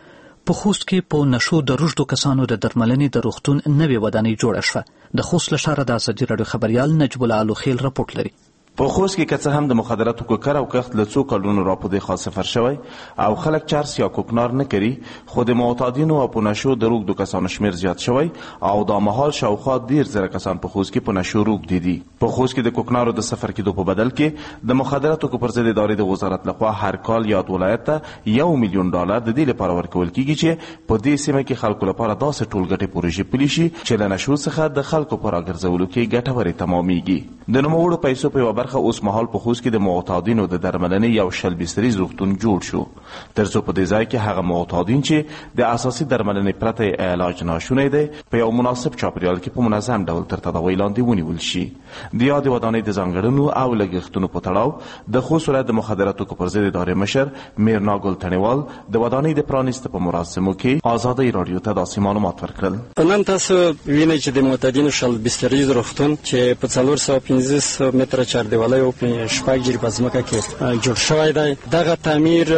په خوست کې په نشو د روږدو کسانو د درملنې د روغتون نوې ودانۍ جوړه شوه. د خوست له ښاره د ازادي راډیو خبریال نجیب الله الوخیل راپورټ لري. په خوست کې که څه هم د مخدراتو کوکر او کښت له څو کلونو راپودې خوا صفر شوی او خلک چرس یا کوکنار نه کوي، خو د معتادینو او په نشو د روږدو کسانو شمیر زیات شوی او دا مهال شاوخوا ډېر زره کسان په خوست کې په نشو روږدي دي. په خوست کې د کوکنارو د صفر کېدو په بدل کې د مخدراتو پر ضد ادارې د وزارت لخوا هر کال یاد ولایت ته یو میلیون ډالر د دې لپاره ورکول کېږي چې په دې سیمه کې خلکو لپاره داسې ټولګټې پروژې پلي شي چې له نشو څخه د خلکو په راګرځولو کې ګټورې تمامیږي. د نوموړو پیسو په یوه برخه اوس مهال په خوست کې د معتادینو د درملنې یو شل بستریز روغتون جوړ شو، تر څو په دې ځای کې هغه معتادین چې د اساسي درملنې پرته علاج ناشونی دی په یو مناسب چاپیریال کې په منظم ډول تر تداوی لاندې ونیول شي. د یادې ودانۍ د ځانګړنو او لګښتونو په تړاو د خوست ولایت د مخدراتو پر ضد ادارې مشر میرنا ګل تڼیوال د ودانۍ د پرانیسته په مراسمو کې ازادۍ راډیو ته داسې معلومات ورکړل. نن تاسو وینئ چې د معتادینو شل بستریز روغتون چې په څلور سوه پنځه متره چاردیوالۍ او شپږ جریبه ځمکه کې جوړ شوی دی. دغه تعمیر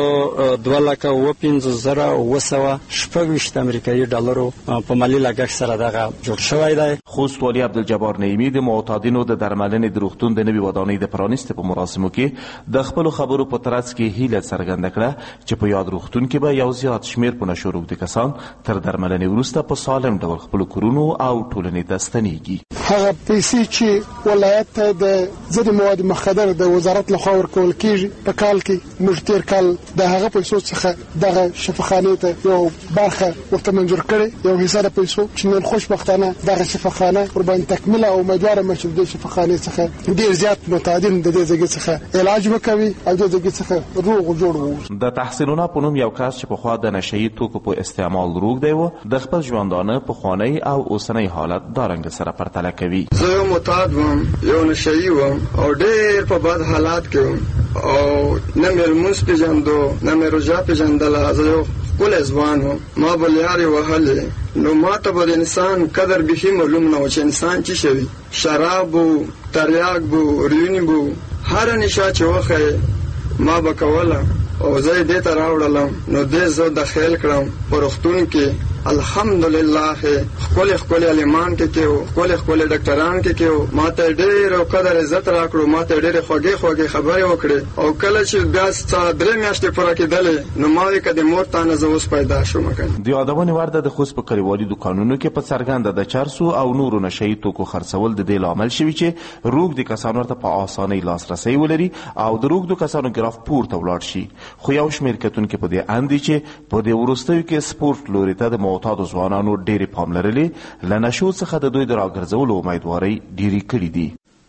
په دوه لکه اوه پنځوس زره اوه سوه شپږ ویشت امریکایي ډالرو په مالي لګښت سره دغه جوړ شوی دی. خوست والي عبدالجبار نعیمي د معتادینو د درملنې د روغتون د نوي ودانۍ د پرانیستې په مراسمو کې د خپلو خبرو په ترڅ کې هیله څرګنده کړه چې په یاد روغتون کې به یو زیات شمیر په نشو روږدي کسان تر درملنې وروسته په سالم ډول خپلو کورونو او ټولنې ته ستنیږي. هغه پیسې چې ولایت ته د ضد مواد مخدر د وزارت لخوا ورکول کېږي په کال کې موږ تیر کال د هغه پیسو څخه دغه شفاخانې ته یو برخه ورته منظور کړې، یو حصه د پیسو چې نن خوشبختانه دغه شفاخانه ورباندې تکمیله او امیدواره یم چې د شفاخانې څخه ډېر زیات معتادین د دې ځای څخه علاج وکوي او د دې څخه روغ جوړ وو. د تحصیلونه په نوم یو کس چې پخوا د نشهیي توکو په استعمال روږدی و د خپل ژوندانه پخوانی او اوسنی حالت دارنګ سره پرتله کوي. زه یو معتاد وم، یو نشهیي وم او ډېر په بد حالات کې وم او نه مې لمونځ پېژندو نه مې روژه پېژندله. زه یو ښکلی ځوان وم، ما به لیارې وهلې نو ما ته به د انسان قدر بیخي معلوم نه و چې انسان څه شوي. شراب و، تریاک بو، ریونی بو، هره نشه چې وښیې ما به کوله او زه یې دې ته راوړلم نو دې زه داخل کړم په روغتون کې. الحمدلله ښکلې ښکلې عالمان کې کې وو، ښکلې ښکلې ډاکټران کې کې وو. ما ته ډېر او قدر عزت راکړو، ما ته ډېرې خوږې خوږې خبرې وکړې او کله چې بیا څه درې میاشتې پوره کېدلې نو ما وې که د مور تانه زه اوس پیدا شوم. د یادونې وړ ده د خوست په کلیوالي دوکانونو کې په څرګنده د چرسو او نورو نشهیي توکو خرڅول د دې لامل شوي چې روږدي کسان ورته په اسانۍ لاسرسی ولري او د روږدو کسانو ګراف پورته ولاړ شي. خو یو شمېر کتونکي په دې اند دي چې په دې وروستیو کې سپورټ لوري ته د معتادو ځوانانو ډېرې پاملرنې له نشو څخه د دوی د راګرځولو امیدوارۍ ډېرې کړي دي.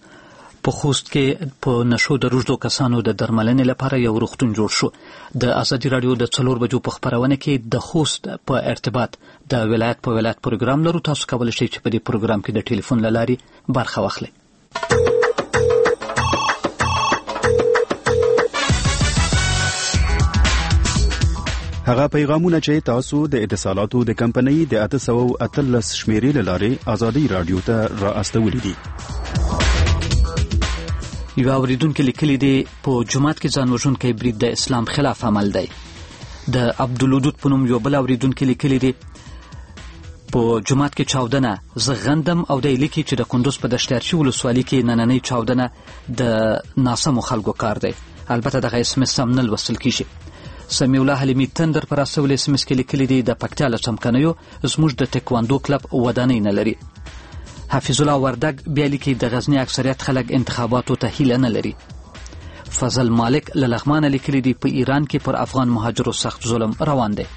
په خوست کې په نشو د روږدو کسانو د درملنې لپاره یو روغتون جوړ شو. د ازادي راډیو د څلور بجو په خپرونه کې د خوست په ارتباط د ولایت په ولایت پروګرام لرو. تاسو کولی شئ چې په دې پروګرام کې د ټلیفون له لارې برخه واخلئ. هغه پیغامونه چې تاسو د اتصالاتو د کمپنۍ د اته سوه اتلس شمیرې له لارې ازادي رادیو ته را استولي دي. یو اوریدونکو لیکلي دي په جمعات کې ځان وژونکی برید د اسلام خلاف عمل دی. د عبدالودود په نوم یو بل اوریدونکو لیکلي دي په جمعات کې چاودنه زغندم او د لیکي چې د کندوز په دشتارچي ولسوالۍ کې نننۍ چاودنه د ناسمو خلکو کار دی. البته دغه اسم سم نه لوستل کیږي. سمیع الله حلیمی تندر پر اسول اسم کې لیکلي دي د پکتیا له څمکنیو زموږ د ټیکواندو کلب ودانۍ نه لري. حفیظ الله وردګ بیا لیکي د غزنی اکثریت خلک انتخاباتو ته هیله نه لري. فضل مالک له لغمانه لیکلي دي په ایران کې پر افغان مهاجرو سخت ظلم روان دی.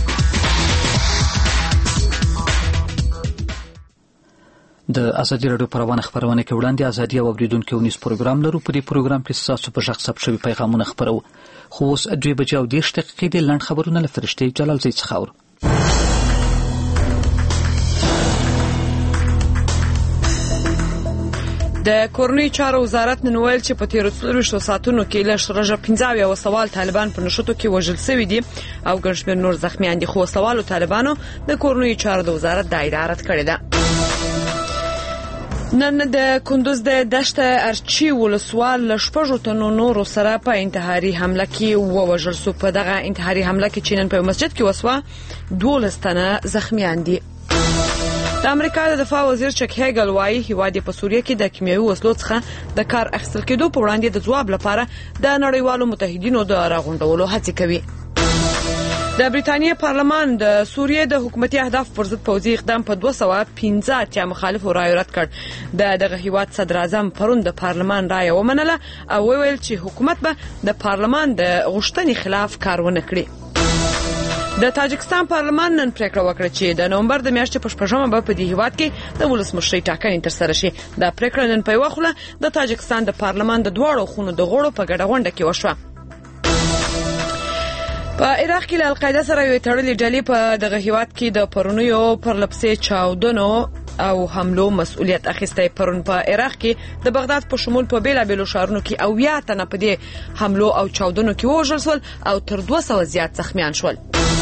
د ازادي راډیو پروانه خبرونه کې وړاندې ازادي او اوریدونکو ونیس پروګرام لرو. په دې پروګرام کې تاسو په شخص ثبت شوی پیغامونه خبرو. خو اوس دوی بجې او دېرش دقیقې د لنډ خبرونه له فرشتې جلال زید څخه اورو. د کورنۍ چارو وزارت نن ویل چې په تیرو څلوېښتو ساعتونو کې له شرجه پنځه اویا سوال طالبان په نشټو کې وژل شوي دي او ګڼ شمېر نور زخمیان دي. خو سوالو طالبانو د کورنۍ چارو د وزارت دایره رد کړې ده. نن د کندوز د دشت ارچی ولسوال له شپږو تنو نورو سره په انتحاري حمله کې ووژل شو. په دغه انتحاري حمله کې چې نن په مسجد کې وسوه دولس تنه زخمیان دي. د امریکا د دفاع وزیر چک هیګل وایي هیواد په سوریه کې د کیمیاوي وسلو څخه د کار اخیستل کېدو په وړاندې د ځواب لپاره د نړیوالو متحدینو د راغونډولو هڅې کوي. د بریتانیا پارلمان د سوریه د حکومتي اهداف پر ضد پوځي اقدام په دوه سوه پنځه اتیا مخالفو رایو رد کړ. د دغه هیواد صدر اعظم پرون د پارلمان رایه ومنله او وویل چې حکومت به د پارلمان د غوښتنې خلاف کار ونه کړي. د تاجکستان پارلمان نن پریکړه وکړه چې د نومبر د میاشتې په شپږمه به په دې هیواد کې د ولسمشرۍ ټاکنې ترسره شي. دا پریکړه نن په یوه خوله د تاجکستان د پارلمان د دواړو خونو د غړو په ګډه غونډه کې وشوه. په عراق کې له القاعده سره یو تړلې ډلې په دغه هیواد کې د پرونیو پرلپسې چاودنو او حملو مسؤلیت اخیستی. پرون په عراق کې د بغداد په شمول په بیلابیلو ښارونو کې اویا تنه په دې حملو او چاودنو کې ووژل شول او تر دوه سوه زیات زخمیان شول.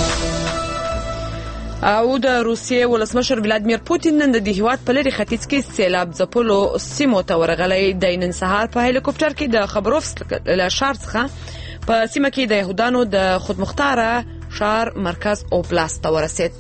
او د روسیې ولسمشر ولادیمیر پوتین نن د هیواد په لرې ختیځ کې سیلاب ځپلو سیمو ته ورغلی. د نن سهار په هلیکوپټر کې د خبروفسک له ښار څخه په سیمه کې د یهودانو د خودمختاره ښار مرکز اوبلاست ته ورسید.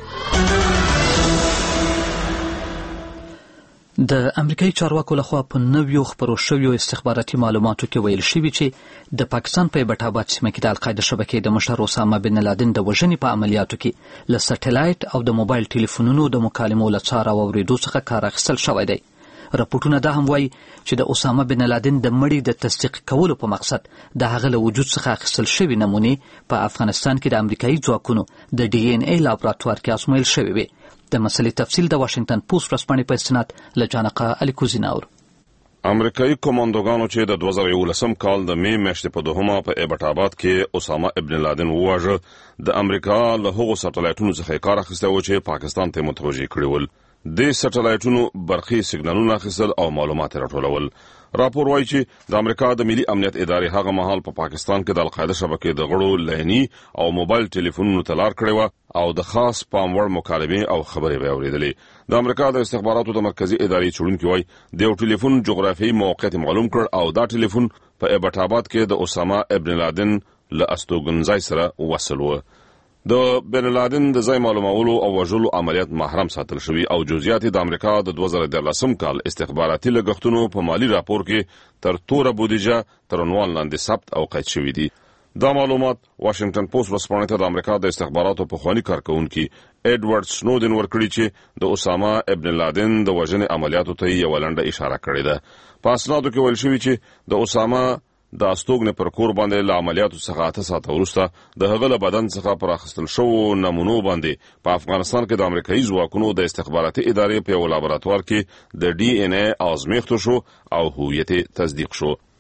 د امریکایي چارواکو لخوا په نویو خبرو شویو استخباراتي معلوماتو کې ویل شوي چې د پاکستان په ایبټ آباد سیمه کې د القاعده شبکې د مشر اسامه بن لادن د وژنې په عملیاتو کې له سټلایټ او د موبایل ټلیفونونو د مکالمو له څار او اورېدو څخه کار اخیستل شوی دی. راپورټونه دا هم وایي چې د اسامه بن لادن د مړي د تصدیق کولو په مقصد د هغه له وجود څخه اخیستل شوي نمونې په افغانستان کې د امریکایي ځواکونو د ډي ان اي لابراتوار کې ازمویل شوي وي. د مسلې تفصیل د واشنگټن پوسټ ورځپاڼې په استناد له جانقه الیکوزي ناور. امریکایي کمانډوګانو چې د دوه زره یولسم کال د می میاشتې په دوهمه په ایبټ آباد کې اسامه ابن لادن وواژه، د امریکا له هغو سټلایټونو څخه کار اخیستی و چې پاکستان ته متوجه کړي ول. د سټلایټونو برقي سیګنالونه اخیستل او معلومات راټولول. راپور وایي چې د امریکا د ملي امنیت ادارې هغه مهال په پا پاکستان کې د القاعده شبکې د غړو لینی او موبایل ټلیفونونو ته لار کړې وه او د خاص پام وړ مکالمې او خبرې به اورېدلې. د امریکا د استخباراتو د مرکزی ادارې چړونکي وایي د یو ټلیفون جغرافیایي موقعیت معلوم کړ او دا ټلیفون په ایبټ آباد کې د اسامه ابن لادن له استوګنځای سره وصل و. د بن لادن د ځای معلومولو او وژلو عملیات محرم ساتل شوی او جزئیات د امریکا د دوه زره دیارلسم کال استخباراتي لګښتونو په مالی راپور کې تر توره بودیجه تر عنوان لاندې ثبت او قید شوي دي. دا معلومات واشنگټن پوسټ ورځپاڼې ته د امریکا د استخباراتو پخوانی کارکونکي ایډورډ سنودن ورکړي چې د اسامه ابن لادن د وژنې عملیاتو ته یو لنډه اشاره کړې ده. په اسنادو کې ویل شوی چې د اسامه د استوګنې پر کور باندې له عملیاتو څخه اته ساعته وروسته د هغه له بدن څخه پر اخیستل شوو نمونو باندې په افغانستان کې د امریکایي ځواکونو د استخباراتي ادارې په یو لابراتوار کې د ډي ان اي ازمیښت شو او هویت تصدیق شو.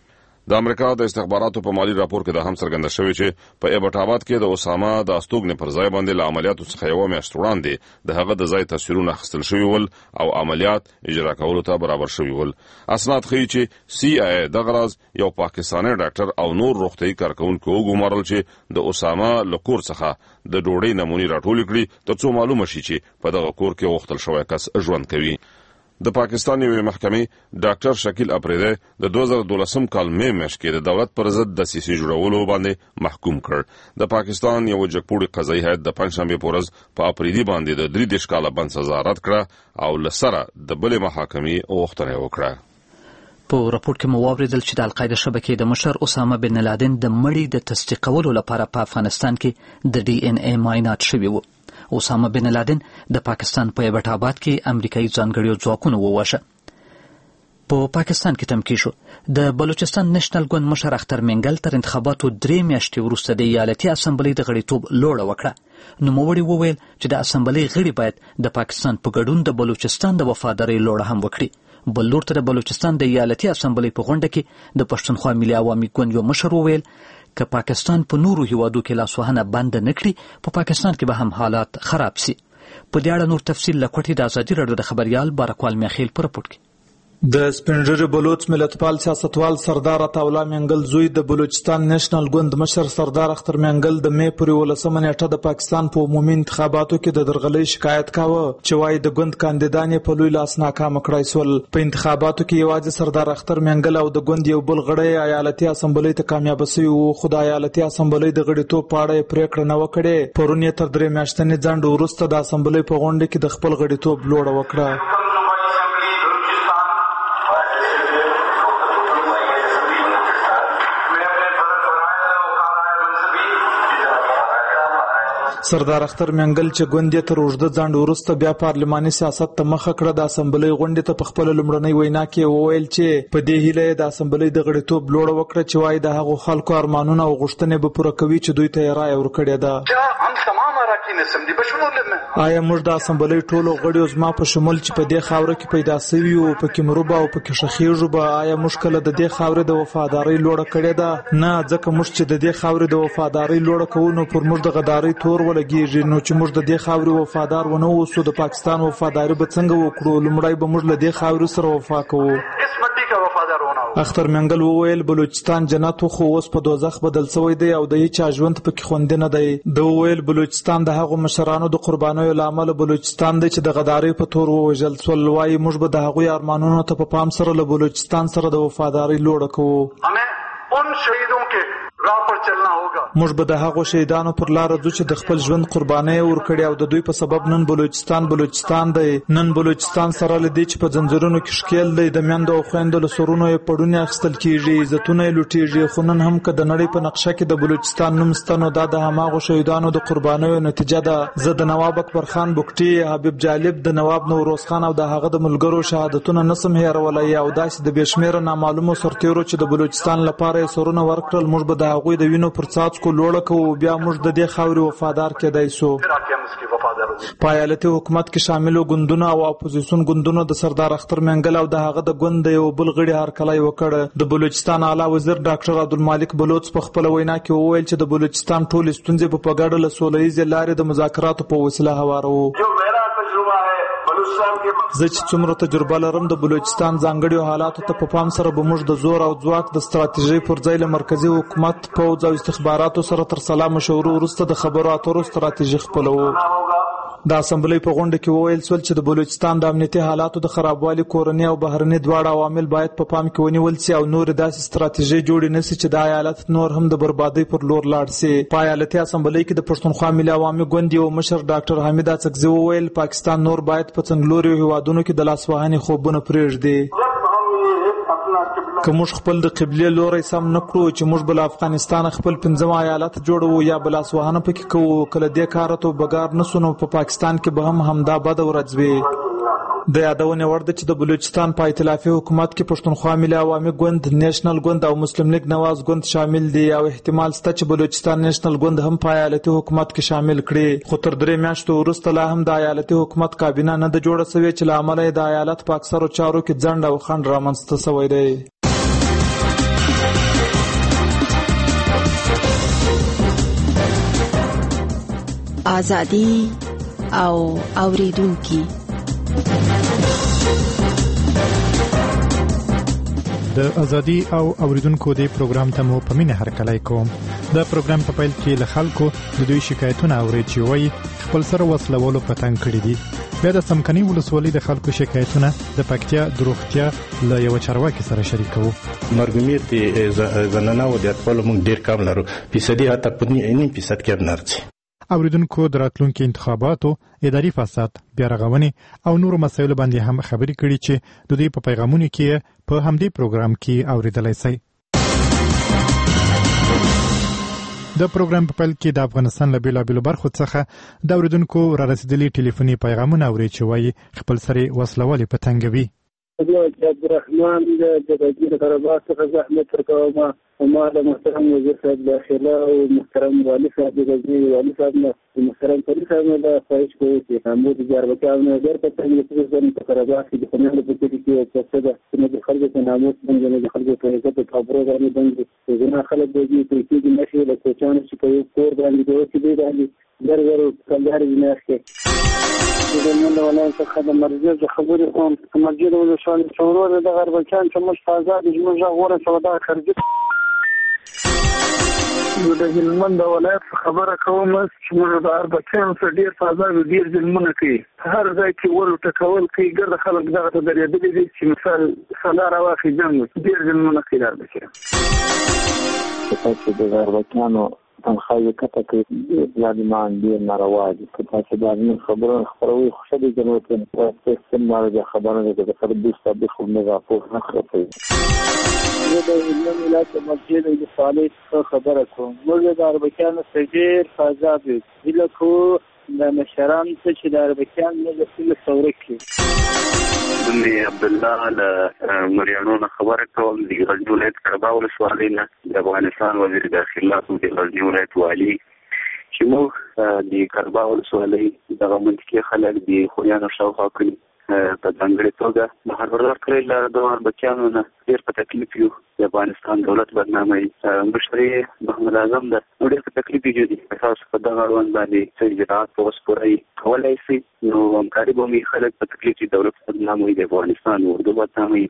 د امریکا د استخباراتو په مالی راپور کې دا هم څرګنده شوې چې په ایبټ آباد کې د اسامه د استوګنې پر ځای باندې له عملیاتو څخه یو میاشت وړاندې د هغه د ځای تصویرونه اخیستل شوي ول او عملیات اجرا کولو ته برابر شوي ول. اسناد ښیي چې سی آی ای دغه راز یو پاکستاني ډاکټر او نور روغتیايي کارکونکو وګمارل چې د اسامه له کور څخه د ډوډۍ نمونې راټولې کړي ترڅو معلومه شي چې په دغه کور کې وختل شوی کس ژوند کوي. د پاکستان یوې محکمې ډاکټر شکیل اپریدی د دوه زره دولسم کال مې میاشت کې د دولت پر ضد دسیسې جوړولو باندې محکوم کړ. د پاکستان یو جګپوړي قضایي هیئت د پنځشنبې په ورځ په اپریدي باندې د درې دېرش کاله بند سزا رد کړه او له سره د بلې محاکمې غوښتنه وکړه. په راپور کې مو واوریدل چې د القاعده شبکې د مشر اسامه بن لادن د مړي د تصدیقولو لپاره په افغانستان کې د ډي ان اي معاینات شوي وو. اسامه بن لادن د پاکستان په ایبټ آباد کې امریکایي ځانګړي ځواکونه وواژه. په پاکستان کې تمکی شو. د بلوچستان نېشنل ګوند مشر اختر منګل تر انتخاباتو درې میاشتې وروسته د ایالتي اسمبلی د غړیتوب لوړه وکړه. نوموړي وویل چې د اسمبلی غړي باید د پاکستان په ګډون د بلوچستان د وفادارۍ لوړه هم وکړي. بل لور ته د بلوچستان د ایالتي اسمبلی په غونډه کې د پښتونخوا ملي عوامي ګوند یو مشر وویل که پاکستان په نورو هیوادو کې لاسوهنه بند نه کړي په پاکستان کې به هم حالات خراب سي. په دې اړه نور تفصیل له کوټې د ازادي راډیو د خبريال بارکوال میخیل پر رپورټ کې. د سپینږیري بلوچ ملتپال سیاستوال سردار عطاالله منګل زوی د بلوچستان نېشنل ګوند مشر سردار اختر منګل د مې پورې ولسمه نیټه د پاکستان په عمومي انتخاباتو کې د درغلۍ شکایت کاوه چې وايي د ګوند کاندیدان یې په لوی لاس ناکام کړای سول. په انتخاباتو کې یوازې سردار اختر منګل او د ګوند یو بل غړی ایالتي اسمبلی ته کامیاب شوی وو خو د ایالتي اسمبلی د غړیتوب په اړه پریکړه نه وکړه. پرون یې تر درې میاشتې ځنډ وروسته د اسمبلی په غونډه کې د خپل غړیتوب لوړه وکړه. سردار اختر منګل چې ګوند تر اوږده ځنډ وروسته بیا پارلماني سیاست ته مخه کړه د اسمبلی غونډې ته په خپل لومړنۍ وینا کې وویل چې په دې هیله د اسمبلی د غړیتوب لوړه وکړه چې وايي د هغو خلکو ارمانونه او غوښتنې به پوره کوي چې دوی ته یې رایه ورکړې ده. آیا موږ د اسمبلی ټولو غړیو زما په شمول چې په دې خاوره کې پیدا سوي او په کې مروبه او په کې شخیږو به آیا موږ کله د دې خاورې د وفادارۍ لوړه کړې ده؟ نه، ځکه موږ چې د دې خاورې د وفادارۍ لوړه کوو نو پر موږ د غدارۍ تور ولګیږي. نو چې موږ د دې خاورې وفادار ونه اوسو د پاکستان وفاداري به څنګه وکړو؟ لومړی به موږ له دې خاورې سره وفا کوو. اختر منګل وویل بلوچستان جنت خو اوس په دوزخ بدل شوی دی او د هیڅ ژوند پکې خوندې نه دی. د وویل بلوچستان د هغو مشرانو د قربانیو لامل بلوچستان دی چې د غدارۍ په تور ووژل سول. وایي موږ به د هغوی ارمانونو ته په پام سره له بلوچستان سره د وفادارۍ لوړه کوو. موږ به د هغو شهیدانو پر لار ځو چې د خپل ژوند قرباني ورکړي او د دوی په سبب نن بلوچستان بلوچستان دی. نن بلوچستان سره لدی چې په زنجیرونو کې شکیل دی د میندو او خويندو له سرونو یې پړونی اخیستل کیږي، عزتونه یې لوټیږي. خو نن هم که د نړۍ په نقشه کې د بلوچستان نوم شته نو دا د هماغو شهیدانو د قربانیو نتیجه ده. زه د نواب اکبر خان بوکټي، حبیب جالب، د نواب نوروز خان او د هغه د ملګرو شهادتونه نسم هیرولای او داسې د بشمیره نامعلومو سرتیرو چې د بلوچستان لپاره یې سرونه ورکړل. موږ به د هغوی د وینو پر څاڅکو لوړه کوو، بیا موږ د دې خاورې وفادار کېدای سو. په ایالتي حکومت کې شاملو ګوندونو او اپوزیسیون ګوندونو د سردار اختر منګل او د هغه د ګوند د یو بل غړي هرکلی وکړ. د بلوچستان اعلی وزیر ډاکټر عبدالمالک بلوچ په خپل وینا کې وویل چې د بلوچستان ټولې ستونزې په پګړه له سوله ییزې لارې د مذاکراتو په وسیله هواروو. زه چې څومره تجربه لرم د بلوچستان ځانګړیو حالاتو ته په پام سره به موږ د زور او ځواک د ستراتیژۍ پر ځای له مرکزي حکومت، پوځ او استخباراتو سره تر سلا مشورو وروسته د خبرو اترو ستراتیژي خپلوو. د اسمبلی په غونډه کې وویل سول چې د بلوچستان د امنیتي حالاتو د خرابوالي کورني او بهرني دواړه عوامل باید په پام کې ونیول سي او نور داسې ستراتیژي جوړې نشي چې د ایالت نور هم د بربادۍ پر لور لاړ سي. په ایالتي اسمبلی کې د پښتونخوا ملي عوامي ګوند یو مشر ډاکټر حمید اڅکزي وویل پاکستان نور باید په څنګلوري هیوادونو کې د لاسوهنې خوبونه پرېږدي. که موږ خپل د قبلې لوري سم نه کړو چې موږ بل افغانستان خپل پنځم ایالت جوړو یا بل اسوهانه پکې کوو، کله دې کار ته بګار نه سونو په پاکستان کې به هم همدا بد ورځ وي. د یادونې وړ ده چې د بلوچستان په ائتلافي حکومت کې پښتونخوا ملي عوامي ګوند، نېشنل ګوند او مسلم لیگ نواز ګوند شامل دي او احتمال شته چې بلوچستان نېشنل ګوند هم په ایالتي حکومت کې شامل کړي. خو تر درې میاشتو وروسته لا هم د ایالتي حکومت کابینه نه ده جوړه شوې چې له امله یې د ایالت په اکثرو چارو کې ځنډ او خنډ رامنځته شوی دی. ازادي او اوریدونکو. د ازادي او اوریدونکو د پروګرام ته مو په مینه هرکلی کوم. د پروګرام په پیل کې له خلکو د دوی شکایتونه اوري چې وایي خپل سره وسلوالو پتنګ کړي دي. بیا د سمکني ولسوالۍ د خلکو شکایتونه د پکتیا د روغتیا له یو چارواکي سره شریکو. مرګمیت زنانه او د اطفالو موږ ډیر کم لرو، فیصدي حتی په نیم فیصد کې هم نرځي. اوریدونکو د راتلونکو انتخاباتو، اداري فساد، بیارغونې او نورو مسایلو باندې هم خبرې کړي چې د دوی په پیغامونو کې په همدې پروګرام کې اوریدلای شئ. د پروګرام په پیل کې د افغانستان له بیلابیلو برخو څخه د اوریدونکو را رسیدلي ټلیفوني پیغامونه اوري چې وایي خپل سره وسلوالې پتنګوي. عبدالرحمن د جګړې قربات څخه زحمت ورکوم او ما د محترم وزیر صاحب داخله او محترم والي صاحب د غزني والي صاحب نه محترم پولیس صاحب نه د خواهش کوي چې حمود جاربکاونه ډېر په څنګه چې د قربات د خنانو په کې کې څه څه د خلکو په ناموس باندې د خلکو په عزت او خبرو باندې باندې ځنه خلک د دې کې چې نشي له کوچانو چې په کور باندې د اوسې دی باندې ډېر ور کلدار ویناس کې د نن ولایت څخه د مرجع د خبرې کوم مرجع د ولسوالۍ څورو د غربچان چې موږ آزاد جمهور غوړه سودا خرجي د هلمند ولایت خبره کوم چې موږ د غربچان سره ډیر آزاد ډیر ظلمونه کوي، هر ځای کې ول ټکول کوي، ګرد خلک دغه ته درېدلي دي چې مثال سلار واخی جنګ ډیر ظلمونه کوي. غربچان چې د غربچانو تنخواهی کته کې ظالمان دي ناروا دي. که تاسو دا نه خبره خبروي خوشا دي جنوب کې استعمال د خبرونو د خبرو ستاسو خو نه راپور نه خبري. زه د علم ولایت مسجد د صالح خبره کوم. موږ د اربکیان سجیر فازاب دي لکه د مشران چې د اربکیان نه د سیمه ثورکي دني عبد الله ل مریانو خبره کوم. د غزنی ولایت قربا ولسوالۍ نه د افغانستان وزیر داخله او د غزنی ولایت والی چې موږ د قربا ولسوالۍ دغه منطقې خلک دي خویانو شاوخوا کړي په ځانګړې توګه مهاجرت کړی لاره د بچیانو نه ډېر په تکلیف یو. د افغانستان دولت بدنامي مشري محمد اعظم ده ډېر په تکلیف یو دي. تاسو په دغه اړوند باندې څه اجرات اوس پوره کولای شي نو همکاري به می خلک په تکلیف دي دولت بدنامي د افغانستان اردو بدنامي.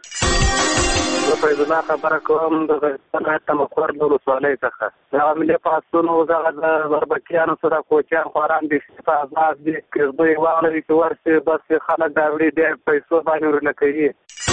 په دې خبره کوم د افغانستان مقر د ولسوالۍ څخه دا ملي پاسونو زغه د غربچیانو سره کوچان خوران دي په آزاد دي کړي واغلي چې ورسه بس خلک دا وړي د پیسو باندې ورنه کوي.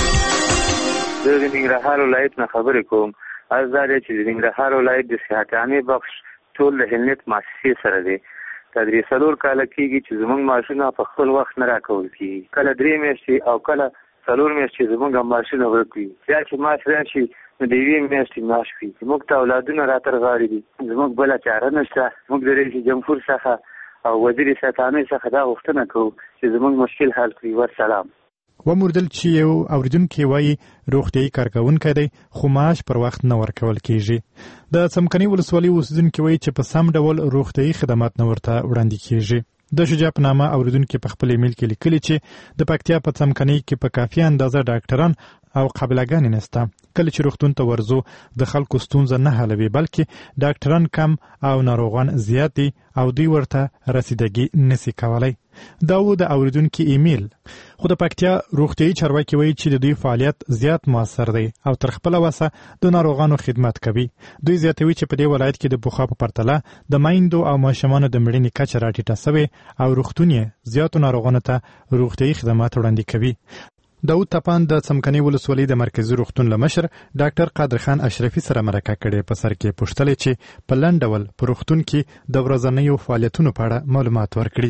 د ننګرهار ولایت نه خبرې کوم. ازاده چې د ننګرهار ولایت د صحت عامه بخش ټول له هلنت مؤسسې سره دی. تدریس څلور کال کېږي چې زموږ ماشومان په خپل وخت نه راکول کیږي، کله درې میاشتې او کله څلور میاشتې زموږ ماشومان ورکوي. بیا چې معاش راشي نو د یوې میاشتې معاش وي. زموږ ته اولادونه راترغاړي دي، زموږ بله چاره نشته. موږ د رئیس جمهور څخه او وزیر صحت عامه څخه دا غوښتنه کوو چې زموږ مشکل حل کړي. ورسلام. وموردل چې یو اوریدونکو وایي روغتيایي کارکونکي دی خو معاش پر وخت نه ورکول کیږي. د سمکني ولسوالۍ اوسیدونکو وایي چې په سم ډول روغتيایي خدمات نه ورته وړاندې کیږي. د شجاع په نامه اوریدونکو په خپل ایمیل کې لیکلي چې د پکتیا په سمکني کې په کافي اندازه ډاکټران او قابلګان نشته. کله چې روغتون ته ورزو د خلکو ستونزه نه حلوي بلکې ډاکټران کم او ناروغان زیات دي او دوی ورته رسیدګي نشي کولای. دا و د اوریدونکو ایمیل. خو د پکتیا روغتيایي چارواکي وایي چې د دوی فعالیت زیات موثر دی او تر خپل وسه د ناروغانو خدمت کوي. دوی زیاتوي چې په دې ولایت کې د بوخا په پرتله د مایندو او ماشومانو د مړینې کچه راټیټه شوې او روغتون یې زیاتو ناروغانو ته روغتيایي خدمات وړاندې کوي. داود تپان د سمکني ولسوالۍ د مرکزی روغتون لمشر ډاکټر قادر خان اشرفي سره مرکه کړې. په سر کې پوښتلې چې په لنډ ډول په روغتون کې د ورځنیو فعالیتونو په اړه معلومات ورکړي.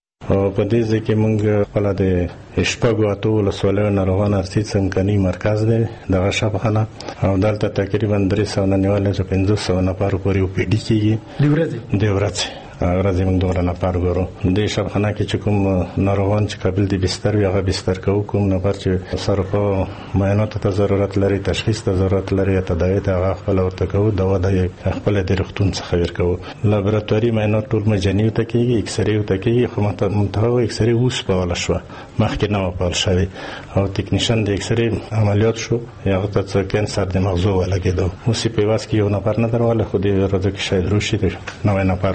په دې ځکه موږ خپل د شپږو اتو ولسوالیو ناروغان ارسي سمکني مرکز دی دغه شپخانه او دلته تقریبا درې سوه نه نیولې پنځه سوه نفر پورې او پی ډي کېږي د ورځې د ورځې ورځې موږ دوه نفر ګورو. د شپخانه کې چې کوم ناروغان چې قابل دي بستر وي هغه بستر کوو، کوم نفر چې صرفه معایناتو ته ضرورت لري، تشخیص ته ضرورت لري، تداوی ته هغه خپل ورته کوو، دوا د خپل د روغتون څخه ورکوو. لابراتواري معاینات ټول مجاني ته کېږي، ایکس رې ته کېږي، خو منتهی ایکس رې اوس په ولا شو مخکې نه په شوی او ټکنیشن د ایکس رې عملیات شو هغه ته څه کانسر د مغزو ولګیدو. اوس په واس کې یو نفر نه درواله خو د ورځې کې شاید روشي نو نه نفر تر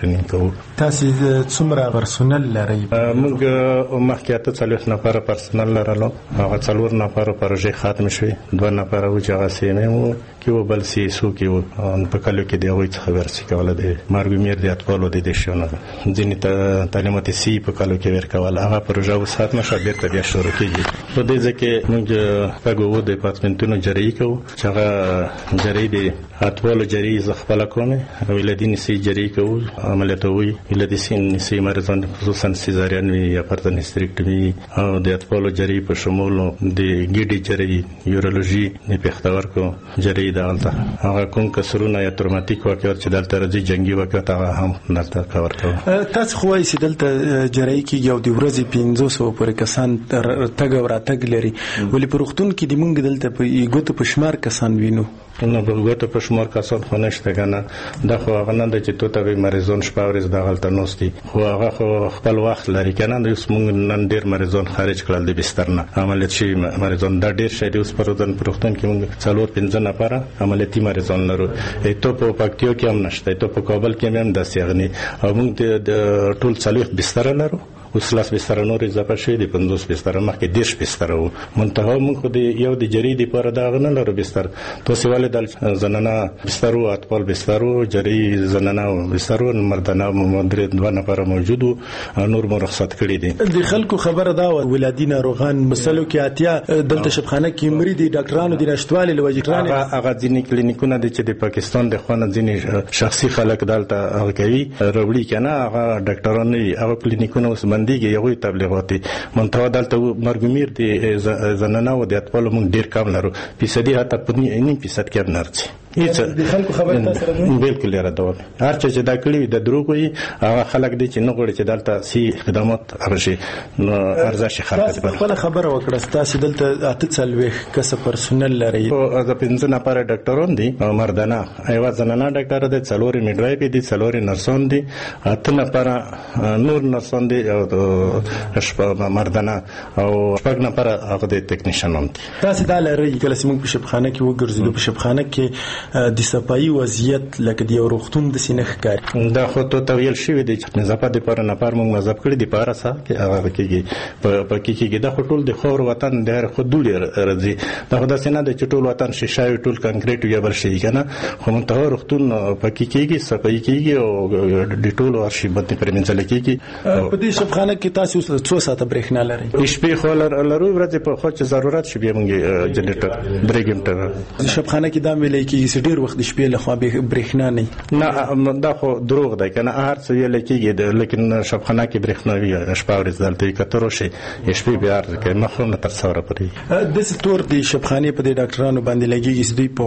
ټریننګ کوو. تاسو څومره پرسونل لرئ؟ موږ مخکې اته څلوېښت نفره پرسونل لرلو. هغه څلور نفره پروژې ختم شوې، دوه نفره و چې هغه سیمې وو کې و، بل سی سو کې و. په کلو کې د هغوی څخه ورسي کوله د مارګومیر د اطفالو د دې شونه ځینې تعلیمات سی په کلو کې ورکول. هغه پروژه اوس ختمه شوه، بیرته بیا شروع کېږي. په دې ځای کې موږ شپږ اووه ډیپارټمنټونو جرایي کوو چې هغه جرایي د اطفالو جرایي زه خپله کوم، ولادي نسایي جرایي کوو، عملیاتوي ولادي نسایي مریضان خصوصا سیزارین وي یا پرتن هستریکټومي، او د اطفالو جرایي په شمول د ګیډې جرایي، یورولوژي، د پښتورګو جرایي دلته هغه کوم کسرونه یا تروماتیک واقعات چې دلته راځي، جنگي واقعات هغه هم دلته کور کوو. تاسو خو وایي چې دلته جرایي کېږي او د ورځې پنځه سوه پورې کسان تګ او راتګ لري، ولې په روغتون کې د موږ دلته په ګوتو په شمار کسان وینو؟ نه، په ګوتو په شمار کسان خو نشته که نه. دا خو هغه نه ده چې توتوي مریضان شپه ورځ دغلته ناست دي، خو هغه خو خپل وخت لري که نه. اوس موږ نن ډېر مریضان خارج کړل د بستر نه، عملیات شوي مریضان. دا ډېر شی دی. اوس په روغتون کې موږ څلور پنځه نفره عملیاتي مریضان لرو. تو په پکتیا کې هم نشته، تو په کابل کې هم داسې هغه. او موږ د ټول څلوېښت بستره لرو. اوس لاس بستر نور اضافه شوی دی، پنځوس بستر، مخکې دېرش بستر وو. منتها موږ خو د یو د جرایي دپاره دغه نه لرو بستر. تاسې ولې د زنانه بستر وو، اطفال بستر وو، جرایي زنانه بستر وو، مردانه درې دوه نفره موجود وو، نور مو رخصت کړي دي. د خلکو خبره دا وه ولادي ناروغان مسلو کې اتیا دلته شبخانه کې مري دي، ډاکټرانو د نشتوالي له وجې هغه ځینې کلینیکونه دي چې د پاکستان د خوا نه ځینې شخصي خلک دلته هغه کوي راوړي که نه، هغه ډاکټران نه وي. هغه کلینیکونه اوس بندېږي، هغوی تبلیغات دي. منتها دلته مرګومیر د زنانه او د اطفالو موږ ډېر کم لرو، فیصدي حتی په نیم فیصد کې هم نه ارځي. د خلکو خبره تاسو سره بالکل یاره دا هر چا چې دا کړي د دروغ وي، هغه خلک دي چې نه غواړي چې دلته سي خدمات هغه شي نو ارزښت خلک دي. خپل خبره وکړه، تاسو دلته اته څلوېښت کسه پرسونل لري، او د پنځه نفره ډاکټران دي، مردانه یوه زنانه ډاکټر دی، څلور میډوایف دي، څلور نرسان دي، اته نفره نور نرسان دي او مردانه، او شپږ نفره هغه د ټیکنیشنان دي. تاسو دا لري کله چې موږ په شبخانه کې وګرځېدو، په شبخانه کې د صفایي وضعیت لکه د یو روغتون داسې نه ښکاري. دا خو ته ویل شوي دی چې نظافت دپاره نفر موږ مذهب کړي دي، په هره ساحه کې هغه کېږي، په کې کېږي. دا خو ټول د خاور وطن د هر خو دوړې راځي. دا خو داسې نه دی چې ټول وطن شیشه وي، ټول کانکریټ یا بل شي که نه، خو منتها روغتون په کې کېږي، صفایي کېږي او د ټولو ارشي باندې پرېمنځل کېږي. په دې شبخانه کې تاسو څو ساعته برېښنا لرئ؟ شپې خو لرو، ورځې په خوا چې ضرورت شي بیا موږ جنریټر درې ګنټه. شبخانه کې دا ویلی کېږي چې ډېر وخت د شپې لخوا برېښنا نه نه، دا خو دروغ دی که نه، هر څه ویلی کېږي، لیکن شبخانه کې برېښنا وي شپه ورځ دلته وي، که ته راشې شپې بیا عرض کوي، مخ هم نه تر سهاره پورې. داسې طور د شبخانې په دې ډاکټرانو باندې لګېږي چې دوی په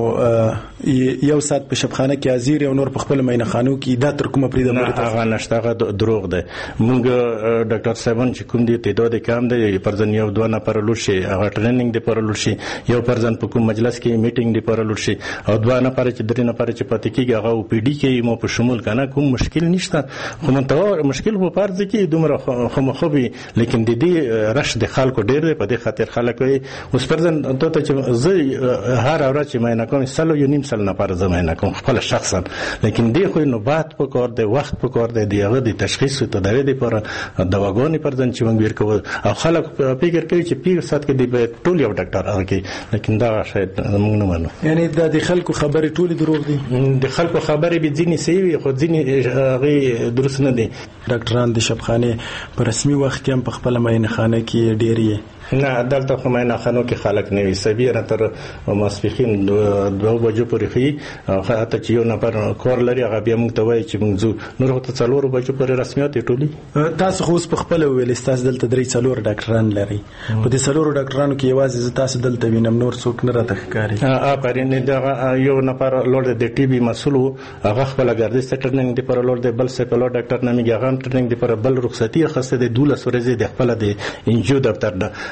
یو ساعت په شبخانه کې حاضر او نور په خپل میینخانو کې، دا تر کومه پرېږده نه، هغه نشته، هغه دروغ دی. موږ ډاکټر صاحبان چې کوم دي تعداد کم دی، پرځن یو دوه نفره لوړ شي، هغه ټریننګ دپاره لوړ شي، یو پرځن په کوم مجلس کې میټینګ دپاره لوړ شي، او دوه نفره چې درې نفره چې پاتې کېږي هغه او پی ډي کې مو په شمول که نه، کوم مشکل نشته. خو منتها مشکل په فرض کې دومره خامخا وي، لیکن د دې رش د خلکو ډېر دی. په دې خاطر خلک وایي اوس پرځن ته چې زه هر ورځ چې معاینه کوم سلو یو نیم سل نفره زه معاینه کوم خپله شخصا، لیکن دې خو نوبات په کار دی، وخت په کار دی، د هغه د تشخیص او تداوی دپاره دواګانې پرځن چې موږ ورکوو، او خلک فکر کوي چې پیر سات کې دی ټول یو ډاکټر هغه کوي، لیکن دا شاید موږ نه منو. یعنی دا د خلکو خبرې ټولې دروغ دي؟ د خلکو خبرې به ځینې صحیح وي، خو ځینې هغې درست نه دي. ډاکټران د شبخانې په رسمي وخت کې هم په خپله معاینخانه کې ډېر یې نه، دلته خو معاینخانو کې خلک نه وي، سبیره تر ماسپښین دوه بجو پورې ښیي، حتی چې یو نفر کار لري هغه بیا موږ ته وایي چې موږ ځو، نور ته څلورو بجو پورې رسمیات یې ټولي. تاسو خو اوس په خپله وویل تاسو دلته درې څلور ډاکټران لرئ، په دې څلورو ډاکټرانو کې یوازې زه تاسو دلته وینم، نور څوک نه راته ښکاري. آفرین، دغه یو نفر لوړ دی، د ټي بي مسؤل و، هغه خپله ګردش ته ټریننګ دپاره لوړ دی، بل سیپلو ډاکټر نومیږي، هغه هم ټریننګ دپاره بل رخصتي اخیستې دی، دولس ورځې د خپله د انجیو دفتر ده،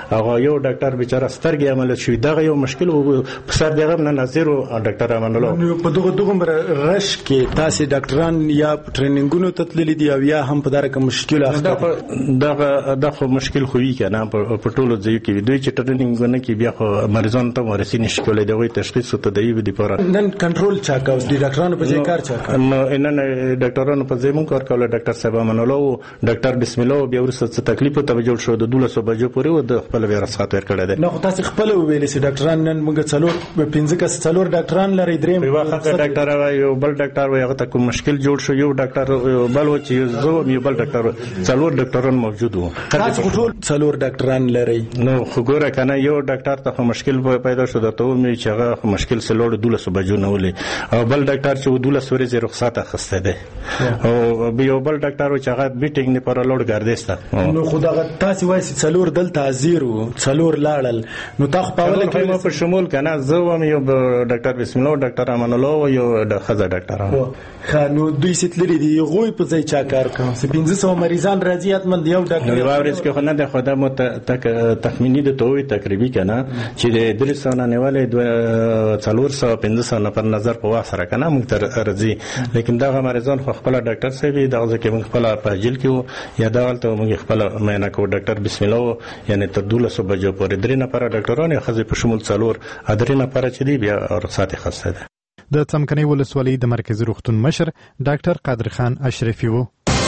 هغه یو ډاکټر بیچاره سترګې عمل شوی دغه یو مشکل او په سر دغه نه نظر او ډاکټر امان الله په دغه دغه غش کې تاسو ډاکټران یا ټریننګونو ته تللی دی او یا هم په دغه مشکل اخته دغه دغه مشکل خو وی کنه په ټولو ځای کې دوی چې ټریننګونه کې بیا خو مریضان ته ورسې نشي کولای دغه تشخیص ته دی د لپاره نن کنټرول چا کاوه د ډاکټرانو په ځای کار چا کاوه نو نن ډاکټرانو په ځای مونږ کار کول ډاکټر صاحب امان الله او ډاکټر بسم الله بیا ورسره څه تکلیف ته جوړ شو د دولسو بجو پورې و د خپل بیا رخصت ورکړل دي نو تاسو خپل ویلې چې ډاکټران نن موږ څلور پنځه کس څلور ډاکټران لري درې یو وخت ډاکټر یو بل ډاکټر وي هغه ته کوم مشکل جوړ شو یو ډاکټر بل و چې زه یو بل ډاکټر څلور ډاکټران موجود وو تاسو ټول څلور ډاکټران لري نو خو ګوره کنه یو ډاکټر ته مشکل پیدا شو درته مې چې هغه مشکل سلوړ دولسو بجو نه ولې او بل ډاکټر چې دولسو ورځې رخصت اخسته ده او یو بل ډاکټر چې هغه میټینګ نه پر لوړ ګرځېسته نو خدای تاسو وایي څلور دلته زیرو څلور لاړل نو تاسو په اول کې په شمول کنه زه وم یو ډاکټر بسم الله ډاکټر امان الله او یو د خزه ډاکټر خانو دوی ست لري دی غوي په ځای چا کار کوم څه پنځه سوه مریضان راځي اتمن یو ډاکټر یو ورځ کې خو نه د خدای مو تک تخمینی د توي تقریبا کنه چې د درې سوه نه نیولې څلور سوه پنځه سوه نفر نظر په واسه را کنه موږ تر راځي لیکن دا مریضان خو خپل ډاکټر صاحب دا ځکه موږ خپل په جیل کې یا دا ولته موږ خپل معاینه کو ډاکټر بسم الله یعنی تر دولسو بجو پورې درې نفر ډاکټرانو خزه په شمول څلور درې نفر چې دی بیا رخصت خاصه ده د څمکني ولسوالۍ د مرکزی روغتون مشر ډاکټر قادر خان اشرفي وو.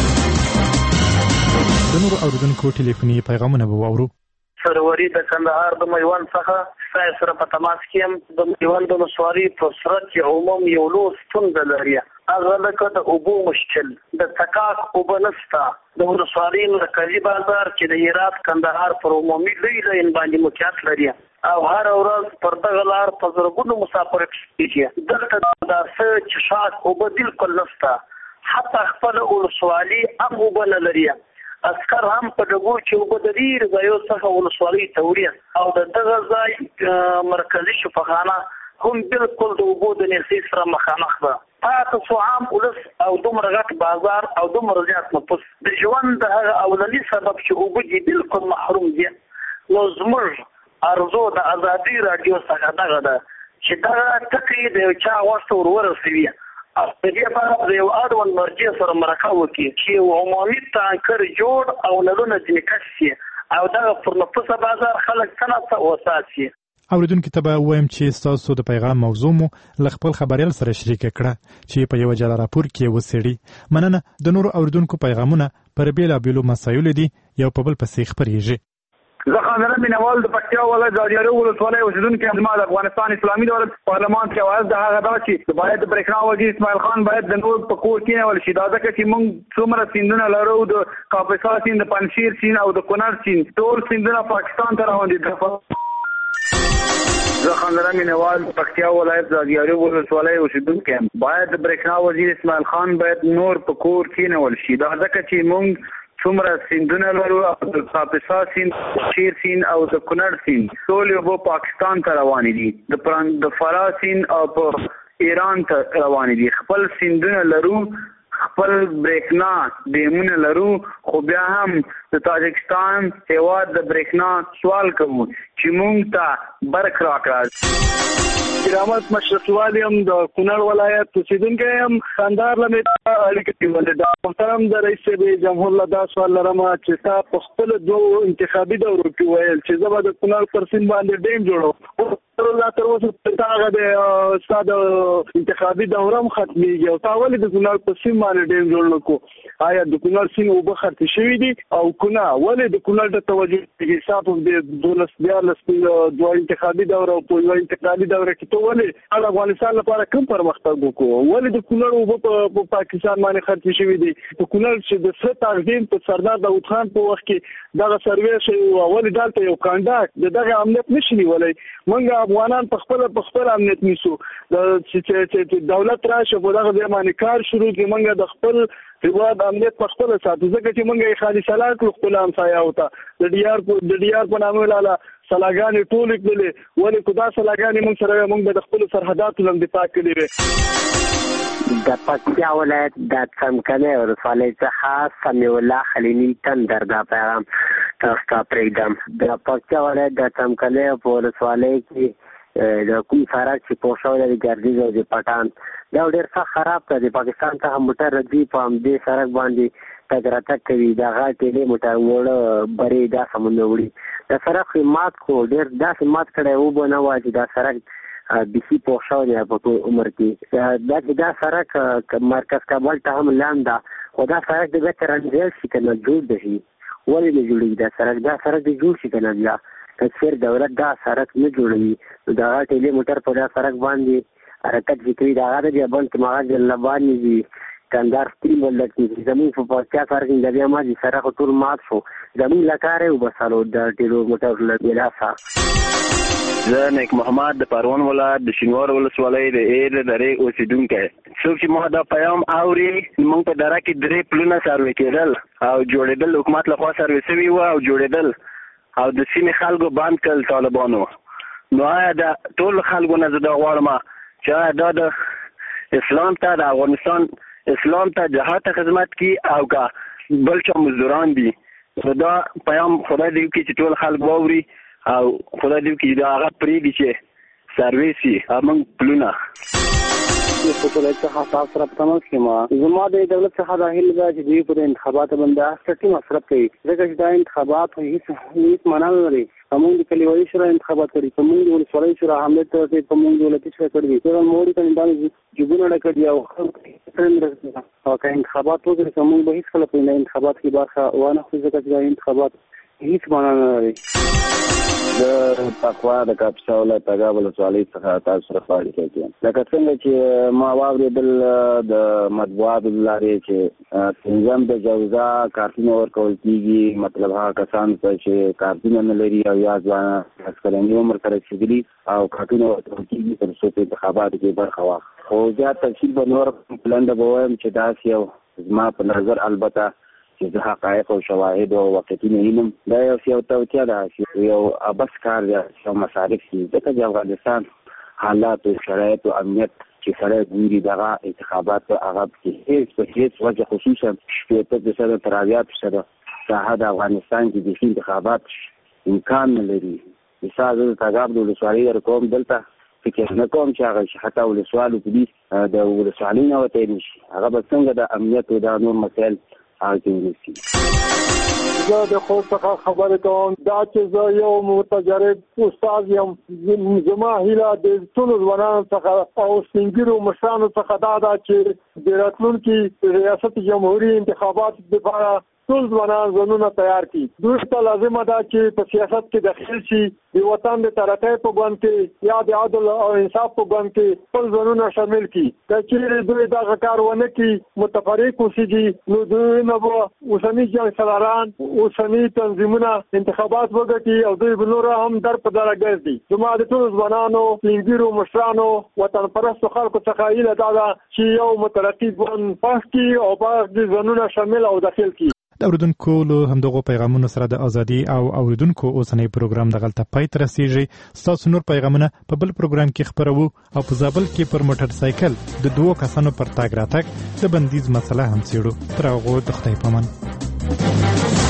د نور اوریدونکو ټلیفوني پیغامونه به واورو. سروري د کندهار د میوان څخه سای سره په تماس کې د میوان د ولسوالۍ په صورت عموم یو لوی ستونزه لري هغه لکه د اوبو مشکل د تکاک اوبه نشته د ولسوالۍ مرکزي بازار چې د هرات کندهار پر عمومي لوی لاین باندې موقعیت لري او هر ورځ پر دغه لار په زرګونو مسافر کېږي دلته د څه چې شاک اوبه بالکل نشته حتی خپل ولسوالۍ هم اوبه نه لري اسکر هم په دغه چې اوبه د ډیر ځایو څخه ولسوالۍ ته وړي او د دغه ځای مرکزي شفاخانه هم بالکل د اوبو د نرسي سره مخامخ ده تاسو عام ولس او دومره غټ بازار او دومره زیات نفوس د ژوند د هغه اولنی سبب چې اوبه دي بالکل محروم دي نو زموږ ارزو د ازادي رادیو څخه دغه ده چې دا ټکی د چا واسطه ورورسوي او په دې باندې د یو اړوند مرجع سره مرکه وکړي چې عمومي تانکر جوړ او نلونه ځینې کش شي او دغه پر نفوسه بازار خلک څنګه وساتي. اوریدونکو ته به وایم چې ستاسو د پیغام موضوع مو له خپل خبریال سره شریک کړه چې په یو جلا راپور کې وسیړي. مننه. د نورو اوریدونکو پیغامونه پر بیلابیلو مسایلو دي یو په بل پسې خپرېږي. زه خاندان مینوال د پکتیا ولایت زاړیارو ولسوالۍ اوسیدونکی یم. زما د افغانستان اسلامي دولت پارلمان کې اواز د هغه دا چې باید د برېښنا وزیر اسماعیل خان باید د نور په کور کېنول شي دا ځکه چې موږ څومره سیندونه لرو د کاپیسا سیند د پنجشیر سیند او د کونړ سیند ټول سیندونه پاکستان ته روان دي. زه خاندان مینوال پکتیا ولایت زاړیارو ولسوالۍ اوسیدونکی یم. باید د برېښنا وزیر اسماعیل خان باید نور په کور کېنول شي دا ځکه چې موږ څومره سیندونه لرو د کاپیسا سیند شیر سیند او د کونړ سیند ټول یو پاکستان ته روان دي د د فرا سیند او په ایران ته روان دي. خپل سیندونه لرو خپل برېښنا ډیمونه لرو خو بیا هم د تاجکستان هیواد د برېښنا سوال کوو چې موږ ته برق راکړه. کرامت مشرف والیم د کونړ ولایت اوسیدونکی یم. خاندار لمې اړیکې ولې محترم د رئیس جمهور له دا سوال لرم چې تا په خپل دوه انتخابي دورو کې ویل چې زه به د کونړ پر سیند باندې ډیم جوړوم لا تر اوسه هغه د ساده انتخابي دورم ختمېږي او تا ولې د کونړ پر سیند باندې ډیم جوړ نکړو آیا د کونړ سیند اوبه ختمې شوي دي او کنه ولې د کونړ ته توجه کېږي حساب د دولس دیارلس دوه انتخابي دوره او په یوه انتقالي دوره کې ته ولې د افغانستان لپاره کوم پرمختګ وکړو ولې د کونړ اوبه په پاکستان باندې ختمې شوي دي په کونړ چې د څه تنظیم په سردار داود خان په وخت کې دغه سروې شوی و ولې دلته یو کانډاک د دغه امنیت نشي نیولی موږ افغانان په خپل په خپل امنیت نیسو چې دولت راشه په دغه ځای باندې کار شروع کړي موږ د خپل هیواد امنیت په خپل ساتو ځکه چې موږ یې خالي سلاح کړو خپل همسایه او ته د ډي آر د ډي آر په نامه لاله سلاګانې ټولې کړلې ولې که دا سلاګانې موږ سره موږ به د خپلو سرحداتو هم دفاع کړې وې. د پکتیا ولایت د څمکنۍ ولسوالۍ څخه سمیع الله خلیلي تندر دا پیغام تاسو ته پرېږدم. د پکتیا ولایت د څمکنیو په ولسوالۍ کې د کوم سړک چې پوه شوی دی د ګردیز او د پټان دا ډېر سخت خراب دی. د پاکستان څخه موټر راځي په همدې سړک باندې تګ راتګ کوي. د هغه ټیلې موټر وړه برې دا سمونه وړي. د سړک مات کو ډېر داسې مات کړی اوبه نه وایي چې دا سړک بیخي پوه شوی دی په ټول عمر کې. دا چې دا سړک مرکز کابل ته هم لاندې ده خو دا سړک د بېرته رانیول شي که نه جوړ دی شي. ولې نه جوړېږي دا سړک؟ دا سړک دې جوړ شي که نه بیا که چېر دولت دا سړک نه جوړوي نو د هغه ټیلې موټر په دا سړک باندې حرکت چې کوي د هغه د بیا بند کې مغز جلبانې دي کندهار سپین ولایت کې زموږ په پکتیا ښار کې د بیا ماضي سړک ټول مات شو. زموږ له کاره یې وبسلو د ټیلو موټر له لاسه. زه نیک محمد د پروان ولایت د شینوار ولسوالۍ د ایر درې اوسېدونکی. څوک چې ما دا پیام اوري موږ په دره کې درې پلونه سروې کېدل او جوړېدل حکومت لخوا سروې شوي وو او جوړېدل او د سیمې خلکو بند کړل طالبانو. نو آیا د ټول خلکو نه زه دا غواړم چې آیا دا د اسلام ته د افغانستان اسلام ته جهاد ته خدمت کی او کا بل چا مزدوران دي. نو دا پیام خدای دې وکړي چې ټول خلک واوري او خدای دې وکړي دا هغه پرېږدي چې سروې شي موږ پلونه. په کولای څخه تاسو سره په تماس کې ما زما د دولت څخه د هیله ده چې دوی په انتخاباتو باندې اساسي مصرف کوي ځکه چې دا انتخابات هیڅ هیڅ معنا نه لري. موږ د کلیوالي شورا انتخابات کړي، موږ د ولسوالۍ شورا حمله ته په موږ د ولایتي شورا کړي، دا موري ته د جګونو ډکړي او خلک او که انتخابات وکړي موږ به هیڅ کله په انتخابات کې برخه وانه خو ځکه چې انتخابات هیڅ معنا نه لري. د تقوا د کاپسا ولایت تګاب ولسوالۍ څخه تاسو سره اړیکه کوم. لکه څنګه چې ما واورېدل د مطبوعاتو له لارې چې پنځم د جوزا کارتونه ورکول کېږي، مطلب هغه کسان چې کارتونه نه لري او یا ځوانان عسکراني عمر ته رسېدلي او کارتونه ورکول کېږي تر څو په انتخاباتو کې برخه واخلي. خو زیات تفصیل به نور پلنډه به وایم چې داسې یو زما په نظر البته چې زه حقایق او شواهد او واقعیتونه وینم دا یو یو توتیا ده چې یو ابس کار دی او مصارف دي ځکه د افغانستان حالات او شرایط او امنیت چې سره ګوري دغه انتخابات هغه کې هیڅ په هیڅ وجه خصوصا شپږ د سره تراویات سره ساحه د افغانستان کې د انتخابات امکان نه لري. مثال د تګاب د ولسوالۍ کوم دلته فکر نه کوم چې هغه حتی ولسوالو پولیس د ولسوالۍ نه وته نشي هغه به څنګه د امنیت او د نور مسایل زه د خود څخه خبرې کوم دا چې زه یو متجرد استاد یم. زما هیله د ټولو ځوانانو څخه او سپینګیرو مشرانو څخه دا ده چې د راتلونکي ریاست جمهوریت انتخابات لپاره ټول ځوانان ځانونه تیار کړي. دوی ته لازمه ده چې په سیاست کې داخل شي، د وطن د ترقۍ په ګوند کې یا د عدل او انصاف په ګوند کې خپل ځانونه شامل کړي. که چېرې دوی دغه کار ونه کړي متفرق اوسېږي نو دوی نه به اوسني جنګ سالاران اوسني تنظیمونه انتخابات وګټي او دوی به نور هم در په دره ګرځي. زما د ټولو ځوانانو سپینګیرو مشرانو وطن پرستو خلکو څخه هیله دا ده چې یو مترقي ګوند پاس کړي او په دې ځانونه شامل او داخل کړي. د اوریدونکو له همدغو پیغامونو سره د ازادي او اوریدونکو اوسنی پروګرام دغلته پای ته رسیږي. ستاسو نور پیغامونه په بل پروګرام کې خپرو او په زابل کې پر موټر سایکل د دوو کسانو پر تاګ راتګ د بندیز مسله هم څیړو. تر هغو د خدای پامان.